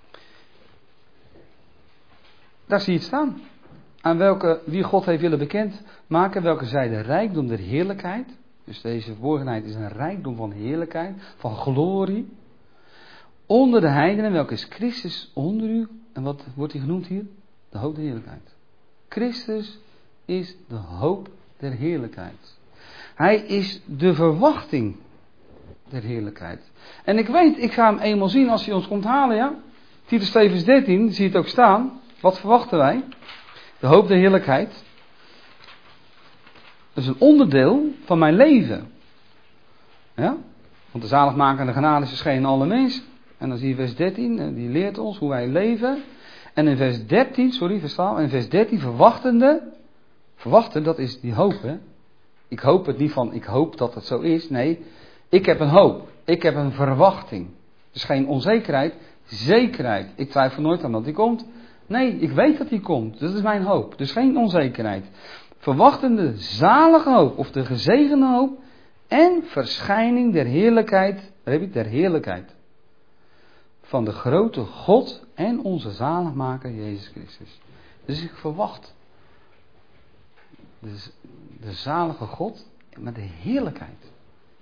Daar zie je het staan. Aan welke, wie God heeft willen bekend maken, welke zij de rijkdom der heerlijkheid. Dus deze verborgenheid is een rijkdom van heerlijkheid, van glorie. Onder de heidenen, welke is Christus onder u. En wat wordt hij genoemd hier? De hoop der heerlijkheid. Christus is de hoop der heerlijkheid. Hij is de verwachting der heerlijkheid. En ik weet, ik ga hem eenmaal zien als hij ons komt halen, ja. Titus twee vers dertien, zie je het ook staan. Wat verwachten wij? De hoop der heerlijkheid. Dat is een onderdeel van mijn leven. Ja? Want de zaligmakende genade is verschenen alle mensen. En dan zie je vers dertien, die leert ons hoe wij leven. En in vers dertien, sorry, vers twaalf, en in vers dertien verwachtende. Verwachten, dat is die hoop, hè. Ik hoop het niet van, ik hoop dat het zo is. Nee, ik heb een hoop. Ik heb een verwachting. Dus geen onzekerheid, zekerheid. Ik twijfel nooit aan dat die komt. Nee, ik weet dat die komt. Dat is mijn hoop. Dus geen onzekerheid. Verwachtende zalige hoop, of de gezegende hoop. En verschijning der heerlijkheid, heb ik, der heerlijkheid. Van de grote God en onze zaligmaker Jezus Christus. Dus ik verwacht de, de zalige God met de heerlijkheid.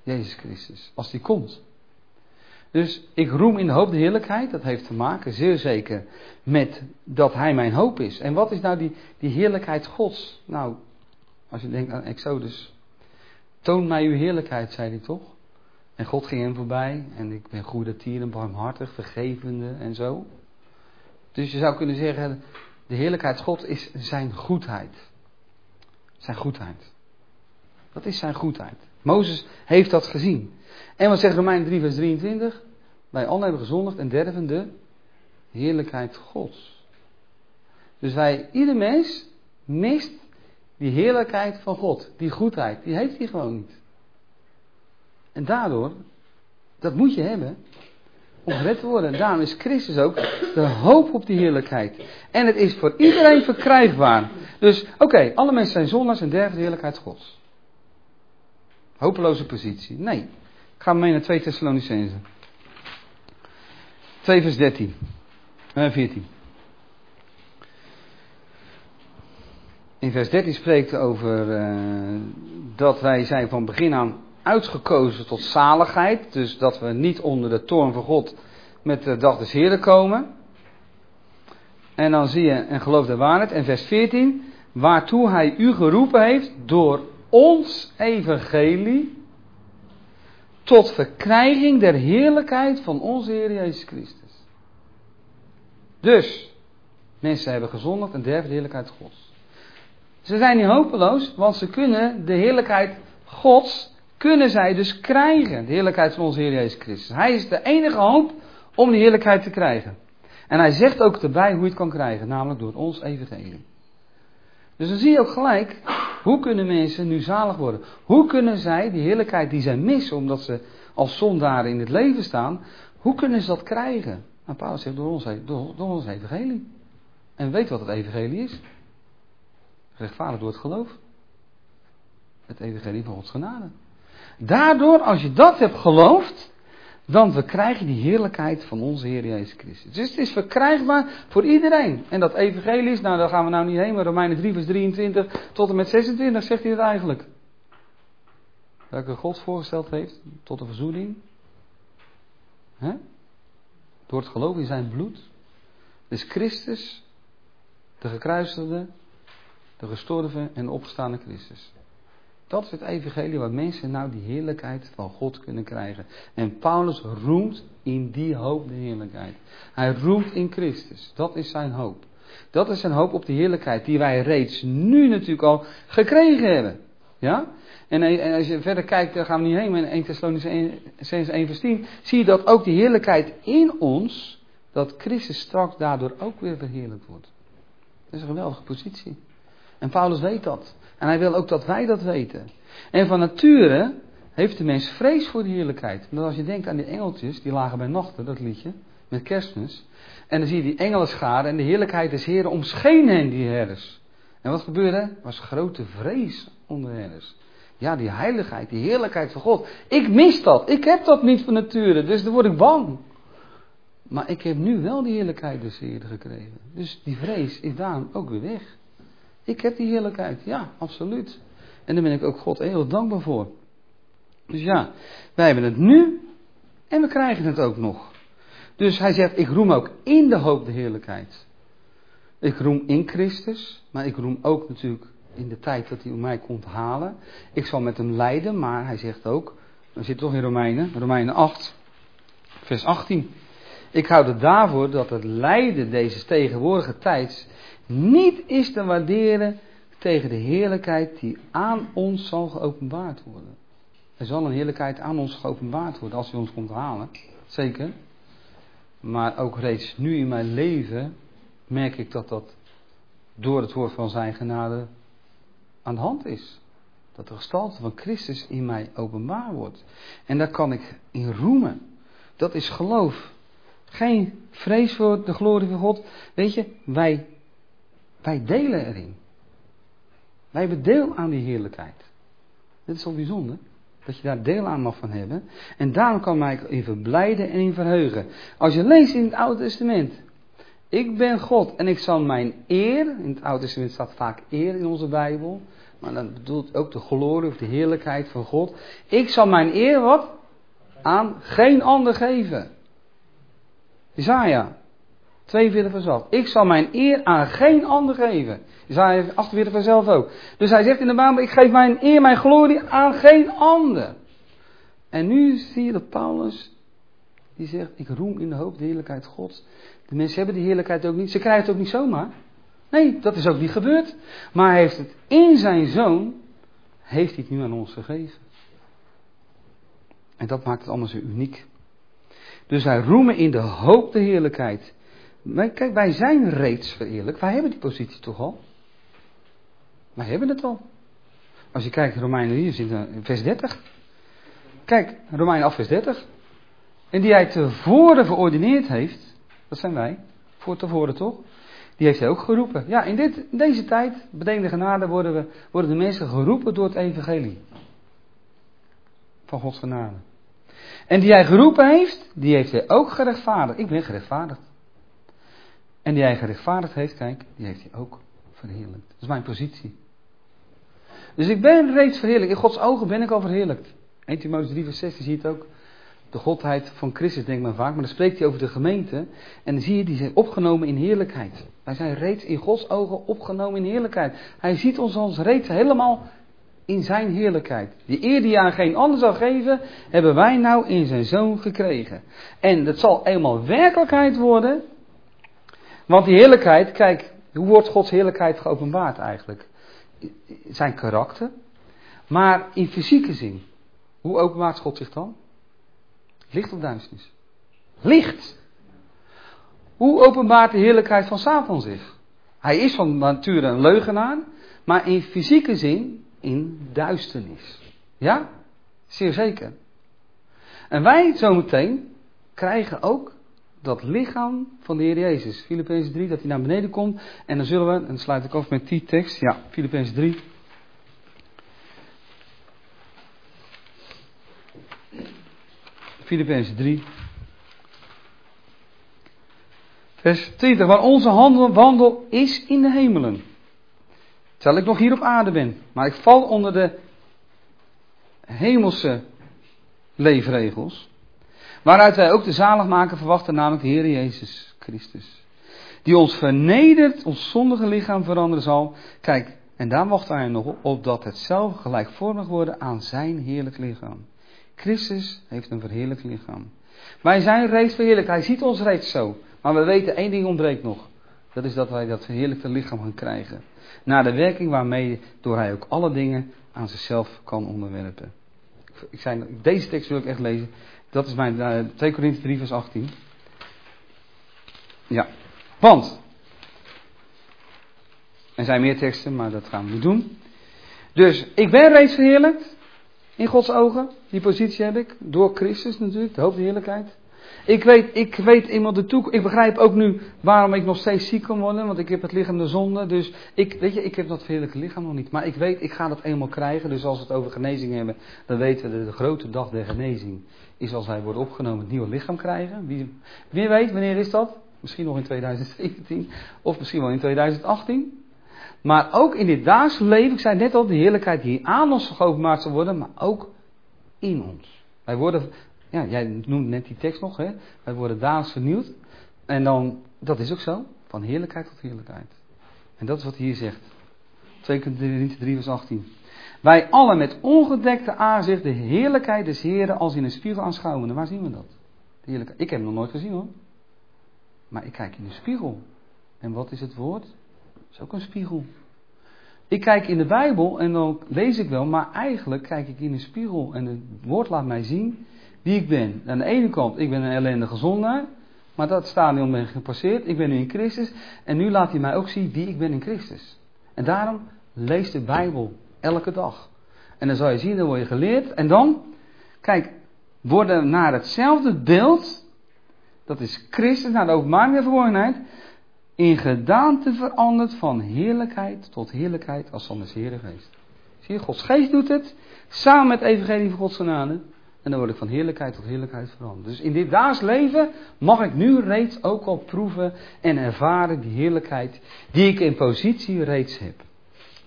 Jezus Christus, als die komt. Dus ik roem in de hoop de heerlijkheid. Dat heeft te maken zeer zeker met dat hij mijn hoop is. En wat is nou die, die heerlijkheid Gods? Nou, als je denkt aan Exodus. Toon mij uw heerlijkheid, zei hij toch? En God ging hem voorbij. En ik ben goedertieren, barmhartig, vergevende en zo. Dus je zou kunnen zeggen, de heerlijkheid Gods is zijn goedheid. Zijn goedheid. Dat is zijn goedheid. Mozes heeft dat gezien. En wat zegt Romeinen drie vers drieëntwintig? Wij allen hebben gezondigd en derven de heerlijkheid Gods. Dus wij, ieder mens mist die heerlijkheid van God. Die goedheid, die heeft hij gewoon niet. En daardoor, dat moet je hebben om gered te worden. En daarom is Christus ook de hoop op die heerlijkheid. En het is voor iedereen verkrijgbaar. Dus oké, okay, alle mensen zijn zondaars en derven de heerlijkheid Gods. Hopeloze positie. Nee. Ik ga mee naar twee Thessalonicenzen. twee vers dertien. En veertien. In vers dertien spreekt over uh, dat wij zijn van begin aan uitgekozen tot zaligheid. Dus dat we niet onder de toorn van God met de dag des Heren komen. En dan zie je en geloof de waarheid. En vers veertien. Waartoe hij u geroepen heeft door ons evangelie. Tot verkrijging der heerlijkheid van onze Heer Jezus Christus. Dus, mensen hebben gezondigd en derven de heerlijkheid Gods. Ze zijn niet hopeloos, want ze kunnen de heerlijkheid Gods, kunnen zij dus krijgen. De heerlijkheid van onze Heer Jezus Christus. Hij is de enige hoop om die heerlijkheid te krijgen. En hij zegt ook erbij hoe je het kan krijgen, namelijk door ons evangelie. Dus dan zie je ook gelijk, hoe kunnen mensen nu zalig worden? Hoe kunnen zij die heerlijkheid die zij missen, omdat ze als zondaren in het leven staan, hoe kunnen ze dat krijgen? Nou, Paulus zegt door ons, door, door ons evangelie. En weet wat het evangelie is? Rechtvaardig door het geloof. Het evangelie van Gods genade. Daardoor, als je dat hebt geloofd, dan verkrijg je die heerlijkheid van onze Heer Jezus Christus. Dus het is verkrijgbaar voor iedereen. En dat evangelie is, nou daar gaan we nou niet heen, maar Romeinen drie vers drieëntwintig tot en met zesentwintig zegt hij het eigenlijk. Welke God voorgesteld heeft tot de verzoening. He? Door het geloof in zijn bloed. Dus Christus, de gekruisigde, de gestorven en de opgestaande Christus. Dat is het evangelie waar mensen nou die heerlijkheid van God kunnen krijgen. En Paulus roemt in die hoop de heerlijkheid. Hij roemt in Christus. Dat is zijn hoop. Dat is zijn hoop op de heerlijkheid die wij reeds nu natuurlijk al gekregen hebben. Ja? En, en als je verder kijkt, daar gaan we niet heen, maar in eerste Thessalonicenzen één vers tien, zie je dat ook die heerlijkheid in ons, dat Christus straks daardoor ook weer verheerlijkt wordt. Dat is een geweldige positie. En Paulus weet dat. En hij wil ook dat wij dat weten. En van nature heeft de mens vrees voor die heerlijkheid. Want als je denkt aan die engeltjes, die lagen bij nachten, dat liedje, met Kerstmis. En dan zie je die engelenscharen en de heerlijkheid des Heren omscheen hen, die herders. En wat gebeurde? Er was grote vrees onder herders. Ja, die heiligheid, die heerlijkheid van God. Ik mis dat. Ik heb dat niet van nature, dus dan word ik bang. Maar ik heb nu wel die heerlijkheid des Heren gekregen. Dus die vrees is daarom ook weer weg. Ik heb die heerlijkheid, ja, absoluut. En daar ben ik ook God heel dankbaar voor. Dus ja, wij hebben het nu en we krijgen het ook nog. Dus hij zegt, ik roem ook in de hoop de heerlijkheid. Ik roem in Christus, maar ik roem ook natuurlijk in de tijd dat hij mij komt halen. Ik zal met hem lijden, maar hij zegt ook, we zitten toch in Romeinen, Romeinen acht, vers achttien. Ik houd het daarvoor dat het lijden deze tegenwoordige tijds niet is te waarderen tegen de heerlijkheid die aan ons zal geopenbaard worden. Er zal een heerlijkheid aan ons geopenbaard worden als hij ons komt halen. Zeker. Maar ook reeds nu in mijn leven merk ik dat dat door het woord van zijn genade aan de hand is. Dat de gestalte van Christus in mij openbaar wordt. En daar kan ik in roemen. Dat is geloof. Geen vrees voor de glorie van God. Weet je, wij, wij delen erin. Wij hebben deel aan die heerlijkheid. Dit is zo bijzonder. Dat je daar deel aan mag van hebben. En daarom kan mij in verblijden en in verheugen. Als je leest in het Oude Testament. Ik ben God en ik zal mijn eer. In het Oude Testament staat vaak eer in onze Bijbel. Maar dan bedoelt ook de glorie of de heerlijkheid van God. Ik zal mijn eer wat? Aan geen ander geven. Jesaja tweeënveertig vers acht. Ik zal mijn eer aan geen ander geven. Jesaja achtenveertig vers elf ook. Dus hij zegt in de Bijbel, ik geef mijn eer, mijn glorie aan geen ander. En nu zie je dat Paulus, die zegt, ik roem in de hoop de heerlijkheid Gods. De mensen hebben die heerlijkheid ook niet. Ze krijgen het ook niet zomaar. Nee, dat is ook niet gebeurd. Maar hij heeft het in zijn zoon, heeft hij het nu aan ons gegeven. En dat maakt het allemaal zo uniek. Dus wij roemen in de hoop de heerlijkheid. Wij, kijk, wij zijn reeds verheerlijkt. Wij hebben die positie toch al. Wij hebben het al. Als je kijkt, Romeinen hier zit in vers dertig. Kijk, Romeinen acht vers dertig. En die hij tevoren verordineerd heeft. Dat zijn wij. Voor tevoren toch? Die heeft hij ook geroepen. Ja, in, dit, in deze tijd, bedenkende genade, worden, we, worden de mensen geroepen door het evangelie. Van Gods genade. En die hij geroepen heeft, die heeft hij ook gerechtvaardigd. Ik ben gerechtvaardigd. En die hij gerechtvaardigd heeft, kijk, die heeft hij ook verheerlijkt. Dat is mijn positie. Dus ik ben reeds verheerlijkt. In Gods ogen ben ik al verheerlijkt. Eerste Timotheüs drie vers zestien zie je het ook. De godheid van Christus denkt men vaak, maar dan spreekt hij over de gemeente. En dan zie je, die zijn opgenomen in heerlijkheid. Wij zijn reeds in Gods ogen opgenomen in heerlijkheid. Hij ziet ons als reeds helemaal in zijn heerlijkheid. Die eer die hij aan geen ander zal geven, hebben wij nou in zijn zoon gekregen. En dat zal eenmaal werkelijkheid worden. Want die heerlijkheid, kijk, hoe wordt Gods heerlijkheid geopenbaard eigenlijk? Zijn karakter. Maar in fysieke zin, hoe openbaart God zich dan? Licht of duisternis? Licht! Hoe openbaart de heerlijkheid van Satan zich? Hij is van nature een leugenaar, maar in fysieke zin in duisternis. Ja? Zeer zeker. En wij zometeen krijgen ook dat lichaam van de Heer Jezus. Filippenzen drie, dat hij naar beneden komt. En dan zullen we, en dan sluit ik af met die tekst. Ja, Filippenzen drie. Filippenzen drie. Vers twintig. Waar onze handel, wandel is in de hemelen. Terwijl ik nog hier op aarde ben. Maar ik val onder de hemelse leefregels. Waaruit wij ook de zaligmaker verwachten, namelijk de Heer Jezus Christus. Die ons vernedert, ons zondige lichaam veranderen zal. Kijk, en daar wachten wij nog op, opdat het zelf gelijkvormig worden aan zijn heerlijk lichaam. Christus heeft een verheerlijk lichaam. Wij zijn reeds verheerlijkt. Hij ziet ons reeds zo. Maar we weten, één ding ontbreekt nog. Dat is dat wij dat verheerlijkte lichaam gaan krijgen. Naar de werking waarmee door hij ook alle dingen aan zichzelf kan onderwerpen. Ik zei, deze tekst wil ik echt lezen. Dat is mijn uh, twee Korinthe drie vers achttien. Ja, want. Er zijn meer teksten, maar dat gaan we niet doen. Dus, ik ben reeds verheerlijkt. In Gods ogen. Die positie heb ik. Door Christus natuurlijk. De hoop de heerlijkheid. Ik weet, ik weet eenmaal de toekomst. Ik begrijp ook nu waarom ik nog steeds ziek kan worden. Want ik heb het lichaam de zonde. Dus ik, weet je, ik heb dat verheerlijke lichaam nog niet. Maar ik weet, ik ga dat eenmaal krijgen. Dus als we het over genezing hebben. Dan weten we dat de grote dag der genezing is als wij worden opgenomen het nieuwe lichaam krijgen. Wie, wie weet, wanneer is dat? Misschien nog in tweeduizend zeventien. Of misschien wel in tweeduizend achttien. Maar ook in dit dagelijks leven, ik zei net al, de heerlijkheid die aan ons geopenbaard zal worden, maar ook in ons. Wij worden, ja, jij noemde net die tekst nog, hè? Wij worden dagelijks vernieuwd. En dan, dat is ook zo, van heerlijkheid tot heerlijkheid. En dat is wat hij hier zegt. twee Korinthe drie vers achttien. Wij allen met ongedekte aanzicht de heerlijkheid des Heren als in een spiegel aanschouwen. Waar zien we dat? De heerlijkheid. Ik heb hem nog nooit gezien hoor. Maar ik kijk in de spiegel. En wat is het woord? Dat is ook een spiegel. Ik kijk in de Bijbel en dan lees ik wel, maar eigenlijk kijk ik in de spiegel. En het woord laat mij zien wie ik ben. Aan de ene kant, ik ben een ellendige zondaar. Maar dat stadium ben ik gepasseerd. Ik ben nu in Christus. En nu laat hij mij ook zien wie ik ben in Christus. En daarom lees de Bijbel elke dag. En dan zal je zien, dan word je geleerd. En dan, kijk, worden naar hetzelfde beeld, dat is Christus, naar de openbaring der verborgenheid, in gedaante veranderd van heerlijkheid tot heerlijkheid als van de Heere Geest. Zie je, Gods Geest doet het, samen met het evangelie van Gods genade. En dan word ik van heerlijkheid tot heerlijkheid veranderd. Dus in dit daags leven mag ik nu reeds ook al proeven en ervaren die heerlijkheid die ik in positie reeds heb.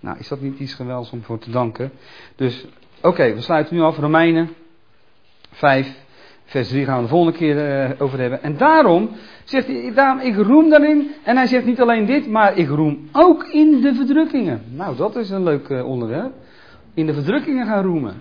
Nou, is dat niet iets geweldigs om voor te danken? Dus, oké, okay, we sluiten nu af. Romeinen vijf, vers drie gaan we de volgende keer uh, over hebben. En daarom zegt hij, daarom, ik roem daarin. En hij zegt niet alleen dit, maar ik roem ook in de verdrukkingen. Nou, dat is een leuk uh, onderwerp. In de verdrukkingen gaan roemen.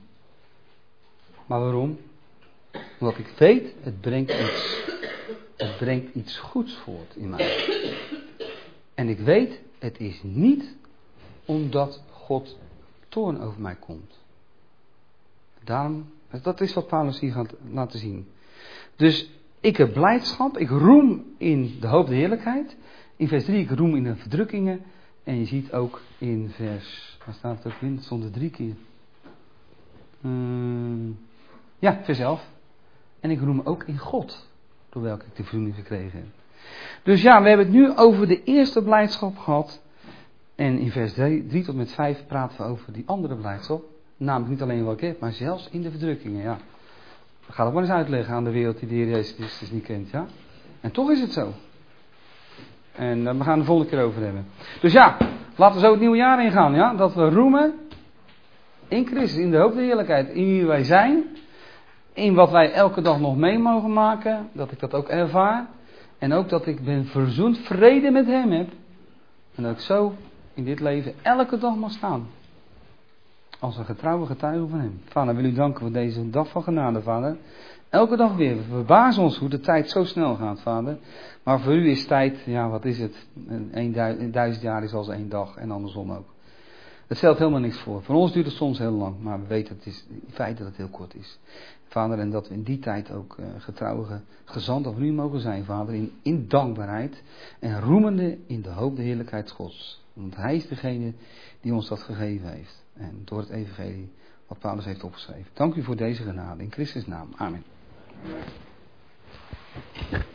Maar waarom? Omdat ik weet, het brengt iets, het brengt iets goeds voort in mij. En ik weet, het is niet omdat God toorn over mij komt. Daarom, dat is wat Paulus hier gaat laten zien. Dus ik heb blijdschap, ik roem in de hoop de heerlijkheid. In vers drie, ik roem in de verdrukkingen. En je ziet ook in vers, waar staat het ook in? Het stond er drie keer. Um, ja, vers elf. En ik roem ook in God, door welke ik de verzoening gekregen heb. Dus ja, we hebben het nu over de eerste blijdschap gehad. En in vers drie tot met vijf praten we over die andere blijdschap. Namelijk niet alleen wat ik heb, maar zelfs in de verdrukkingen. Ja. Ik ga dat maar eens uitleggen aan de wereld die de Heer Jezus Christus niet kent. Ja? En toch is het zo. En uh, we gaan het de volgende keer over hebben. Dus ja, laten we zo het nieuwe jaar ingaan. Ja? Dat we roemen in Christus, in de hoop de heerlijkheid. In wie wij zijn. In wat wij elke dag nog mee mogen maken. Dat ik dat ook ervaar. En ook dat ik ben verzoend, vrede met hem heb. En dat ik zo in dit leven elke dag mag staan. Als een getrouwe getuige van hem. Vader, wil u danken voor deze dag van genade, Vader. Elke dag weer. We verbazen ons hoe de tijd zo snel gaat, Vader. Maar voor u is tijd, ja, wat is het? Een duizend jaar is als één dag en andersom ook. Het stelt helemaal niks voor. Voor ons duurt het soms heel lang, maar we weten het is, in feite dat het heel kort is. Vader, en dat we in die tijd ook uh, getrouwe gezanten van u mogen zijn, Vader, in, in dankbaarheid en roemende in de hoop de heerlijkheid Gods. Want hij is degene die ons dat gegeven heeft. En door het evangelie wat Paulus heeft opgeschreven. Dank u voor deze genade. In Christus' naam. Amen.